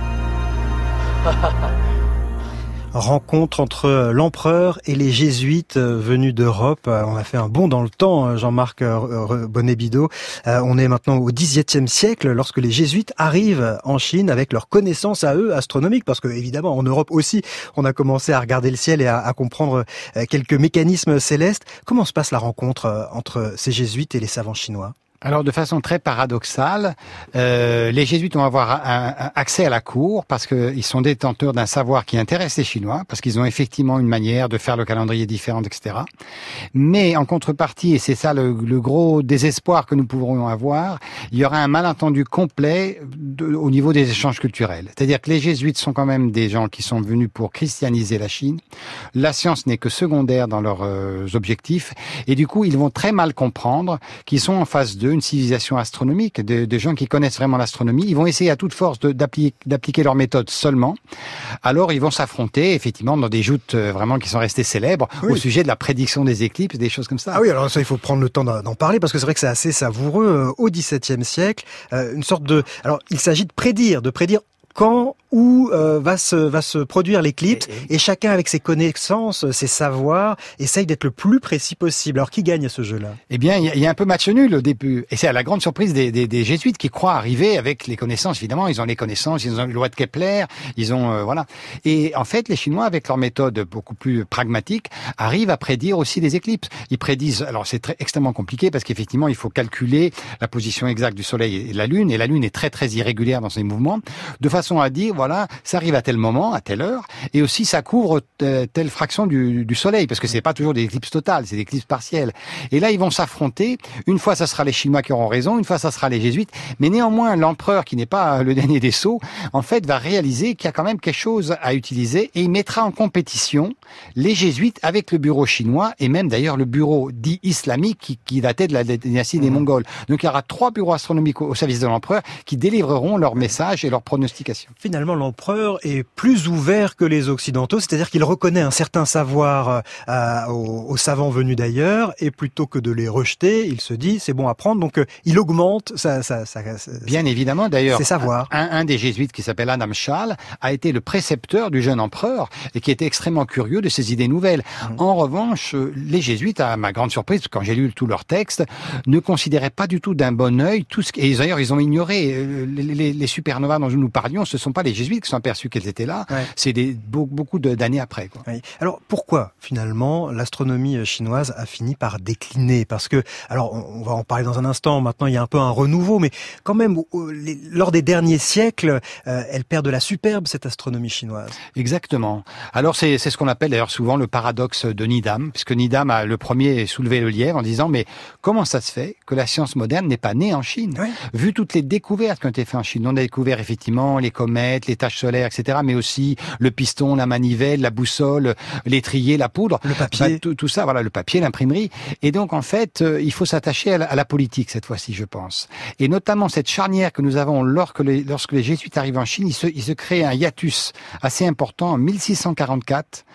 Rencontre entre l'empereur et les jésuites venus d'Europe. On a fait un bond dans le temps, Jean-Marc Bonnet-Bidot. On est maintenant au dix-septième siècle, lorsque les jésuites arrivent en Chine avec leurs connaissances à eux astronomiques, parce que évidemment en Europe aussi, on a commencé à regarder le ciel et à, à comprendre quelques mécanismes célestes. Comment se passe la rencontre entre ces jésuites et les savants chinois ? Alors, de façon très paradoxale, euh, les jésuites vont avoir un, un accès à la cour parce qu'ils sont détenteurs d'un savoir qui intéresse les Chinois, parce qu'ils ont effectivement une manière de faire le calendrier différente, et cetera. Mais en contrepartie, et c'est ça le, le gros désespoir que nous pourrions avoir, il y aura un malentendu complet de, au niveau des échanges culturels. C'est-à-dire que les jésuites sont quand même des gens qui sont venus pour christianiser la Chine. La science n'est que secondaire dans leurs euh, objectifs, et du coup, ils vont très mal comprendre qu'ils sont en face d'eux une civilisation astronomique, de, de gens qui connaissent vraiment l'astronomie. Ils vont essayer à toute force de, d'appliquer, d'appliquer leur méthode seulement. Alors, ils vont s'affronter, effectivement, dans des joutes vraiment qui sont restées célèbres, oui, au sujet de la prédiction des éclipses, des choses comme ça. Ah oui, alors ça, il faut prendre le temps d'en parler, parce que c'est vrai que c'est assez savoureux. Au dix-septième siècle, euh, une sorte de... Alors, il s'agit de prédire, de prédire quand, où euh, va se va se produire l'éclipse, et, et chacun avec ses connaissances, ses savoirs, essaye d'être le plus précis possible. Alors qui gagne à ce jeu-là ? Eh bien, il y, y a un peu match nul au début, et c'est à la grande surprise des, des, des jésuites qui croient arriver avec les connaissances. Évidemment, ils ont les connaissances, ils ont les lois de Kepler, ils ont euh, voilà. Et en fait, les Chinois, avec leur méthode beaucoup plus pragmatique, arrivent à prédire aussi les éclipses. Ils prédisent. Alors c'est très extrêmement compliqué parce qu'effectivement, il faut calculer la position exacte du Soleil et de la Lune, et la Lune est très très irrégulière dans ses mouvements, de façon à dire, voilà, ça arrive à tel moment, à telle heure, et aussi ça couvre t- telle fraction du, du Soleil, parce que c'est pas toujours des éclipses totales, c'est des éclipses partielles. Et là, ils vont s'affronter. Une fois, ça sera les Chinois qui auront raison, une fois, ça sera les Jésuites. Mais néanmoins, l'empereur, qui n'est pas le dernier des sots, en fait, va réaliser qu'il y a quand même quelque chose à utiliser, et il mettra en compétition les Jésuites avec le bureau chinois, et même d'ailleurs le bureau dit islamique, qui, qui datait de la dynastie des Mongols. Donc il y aura trois bureaux astronomiques au, au service de l'empereur qui délivreront leurs messages et leurs pronostications. Finalement, l'empereur est plus ouvert que les Occidentaux, c'est-à-dire qu'il reconnaît un certain savoir euh, aux, aux savants venus d'ailleurs, et plutôt que de les rejeter, il se dit c'est bon à prendre, donc euh, il augmente sa, sa, sa, sa, bien évidemment d'ailleurs ses savoirs. Un, un des jésuites qui s'appelle Adam Schall a été le précepteur du jeune empereur et qui était extrêmement curieux de ses idées nouvelles. Mmh. En revanche, les jésuites, à ma grande surprise, quand j'ai lu tous leurs textes, ne considéraient pas du tout d'un bon œil tout ce qui... et d'ailleurs ils ont ignoré les, les, les supernovas dont nous parlions. Ce sont pas les jésuites qui sont aperçus qu'elles étaient là, ouais. C'est des, beaucoup, beaucoup d'années après, quoi. Oui. Alors pourquoi finalement l'astronomie chinoise a fini par décliner ? Parce que, alors on va en parler dans un instant, maintenant il y a un peu un renouveau, mais quand même les, lors des derniers siècles, euh, elle perd de la superbe, cette astronomie chinoise. Exactement. Alors c'est, c'est ce qu'on appelle d'ailleurs souvent le paradoxe de Needham, puisque Needham a le premier soulevé le lièvre en disant mais comment ça se fait que la science moderne n'est pas née en Chine ? Oui. Vu toutes les découvertes qui ont été faites en Chine, on a découvert effectivement les comètes, les taches solaires, et cetera, mais aussi le piston, la manivelle, la boussole, l'étrier, la poudre, le papier, bah, tout, tout ça, voilà, le papier, l'imprimerie. Et donc en fait, euh, il faut s'attacher à la, à la politique cette fois-ci, je pense. Et notamment cette charnière que nous avons lorsque les, lorsque les jésuites arrivent en Chine, il se, il se crée un hiatus assez important en mille six cent quarante-quatre.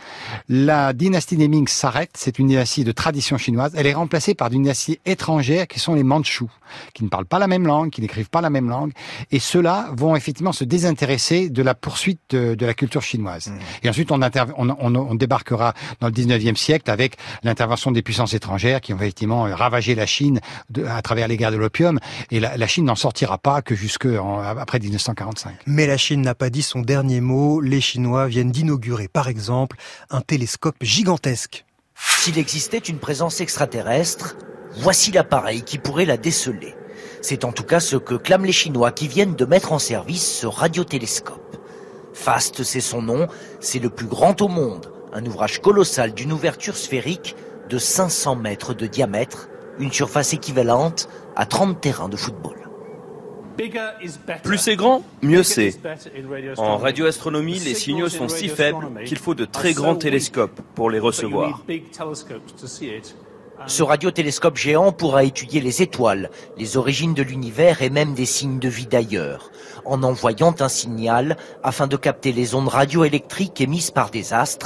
La dynastie des Ming s'arrête, c'est une dynastie de tradition chinoise. Elle est remplacée par une dynastie étrangère qui sont les Mandchous, qui ne parlent pas la même langue, qui n'écrivent pas la même langue, et ceux-là vont effectivement se désintéresser de la poursuite de, de la culture chinoise. Mmh. Et ensuite, on, interv- on, on, on débarquera dans le dix-neuvième siècle avec l'intervention des puissances étrangères qui ont effectivement ravagé la Chine de, à travers les guerres de l'opium, et la, la Chine n'en sortira pas que jusque en, après dix-neuf cent quarante-cinq. Mais la Chine n'a pas dit son dernier mot. Les Chinois viennent d'inaugurer, par exemple, un télescope gigantesque. S'il existait une présence extraterrestre, voici l'appareil qui pourrait la déceler. C'est en tout cas ce que clament les Chinois qui viennent de mettre en service ce radiotélescope. FAST, c'est son nom, c'est le plus grand au monde, un ouvrage colossal d'une ouverture sphérique de cinq cents mètres de diamètre, une surface équivalente à trente terrains de football. Plus c'est grand, mieux c'est. En radioastronomie, les signaux sont si faibles qu'il faut de très grands télescopes pour les recevoir. Ce radiotélescope géant pourra étudier les étoiles, les origines de l'univers et même des signes de vie d'ailleurs, en envoyant un signal afin de capter les ondes radioélectriques émises par des astres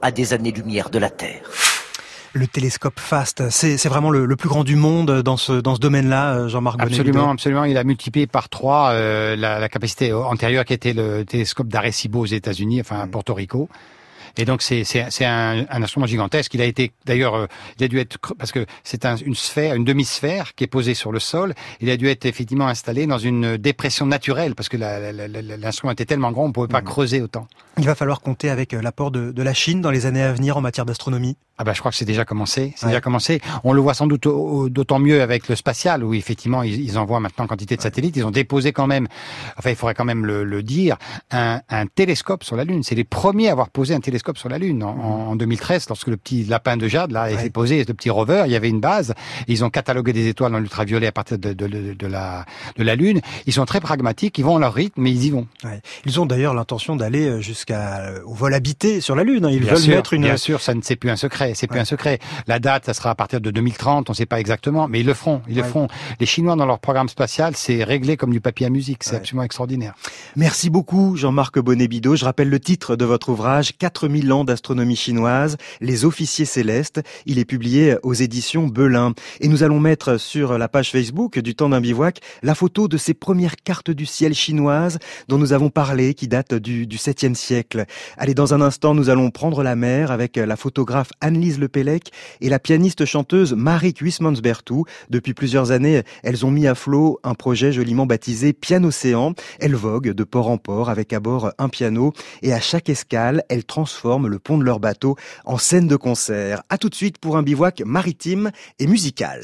à des années-lumière de la Terre. Le télescope FAST, c'est, c'est vraiment le, le plus grand du monde dans ce, dans ce domaine-là, Jean-Marc Bonnet. Absolument, absolument. Il a multiplié par trois euh, la, la capacité antérieure qui était le télescope d'Arecibo aux États-Unis, enfin à Porto Rico. Et donc c'est c'est c'est un, un instrument gigantesque. Il a été d'ailleurs, euh, il a dû être parce que c'est un, une sphère, une demi-sphère qui est posée sur le sol. Il a dû être effectivement installé dans une dépression naturelle parce que la, la, la, l'instrument était tellement grand, on ne pouvait pas mmh. creuser autant. Il va falloir compter avec l'apport de, de la Chine dans les années à venir en matière d'astronomie. Ah bah je crois que c'est déjà commencé. C'est ouais. déjà commencé. On le voit sans doute au, d'autant mieux avec le spatial où effectivement ils, ils envoient maintenant quantité de satellites. Ils ont déposé quand même, enfin il faudrait quand même le, le dire, un, un télescope sur la Lune. C'est les premiers à avoir posé un télescope sur la Lune en, en deux mille treize, lorsque le petit lapin de Jade là, ouais. s'est posé, le petit rover, il y avait une base. Et ils ont catalogué des étoiles dans l'ultraviolet à partir de, de, de, de la de la Lune. Ils sont très pragmatiques. Ils vont à leur rythme, mais ils y vont. Ouais. Ils ont d'ailleurs l'intention d'aller jusqu'à au vol habité sur la Lune. Ils bien veulent sûr, mettre une. Bien sûr, ça ne c'est plus un secret. C'est plus ouais. un secret. La date, ça sera à partir de deux mille trente, on ne sait pas exactement, mais ils le feront, ils ouais. le feront. Les Chinois, dans leur programme spatial, c'est réglé comme du papier à musique, c'est ouais. absolument extraordinaire. Merci beaucoup, Jean-Marc Bonnet-Bidot. Je rappelle le titre de votre ouvrage, quatre mille ans d'astronomie chinoise, les officiers célestes. Il est publié aux éditions Belin. Et nous allons mettre sur la page Facebook du Temps d'un bivouac la photo de ces premières cartes du ciel chinoises dont nous avons parlé, qui datent du, du septième siècle. Allez, dans un instant, nous allons prendre la mer avec la photographe Anne-Lise Lepellec et la pianiste-chanteuse Marie Huysmans-Berthoud. Depuis plusieurs années, elles ont mis à flot un projet joliment baptisé Pianocéan. Elles voguent de port en port avec à bord un piano et à chaque escale, elles transforment le pont de leur bateau en scène de concert. À tout de suite pour un bivouac maritime et musical.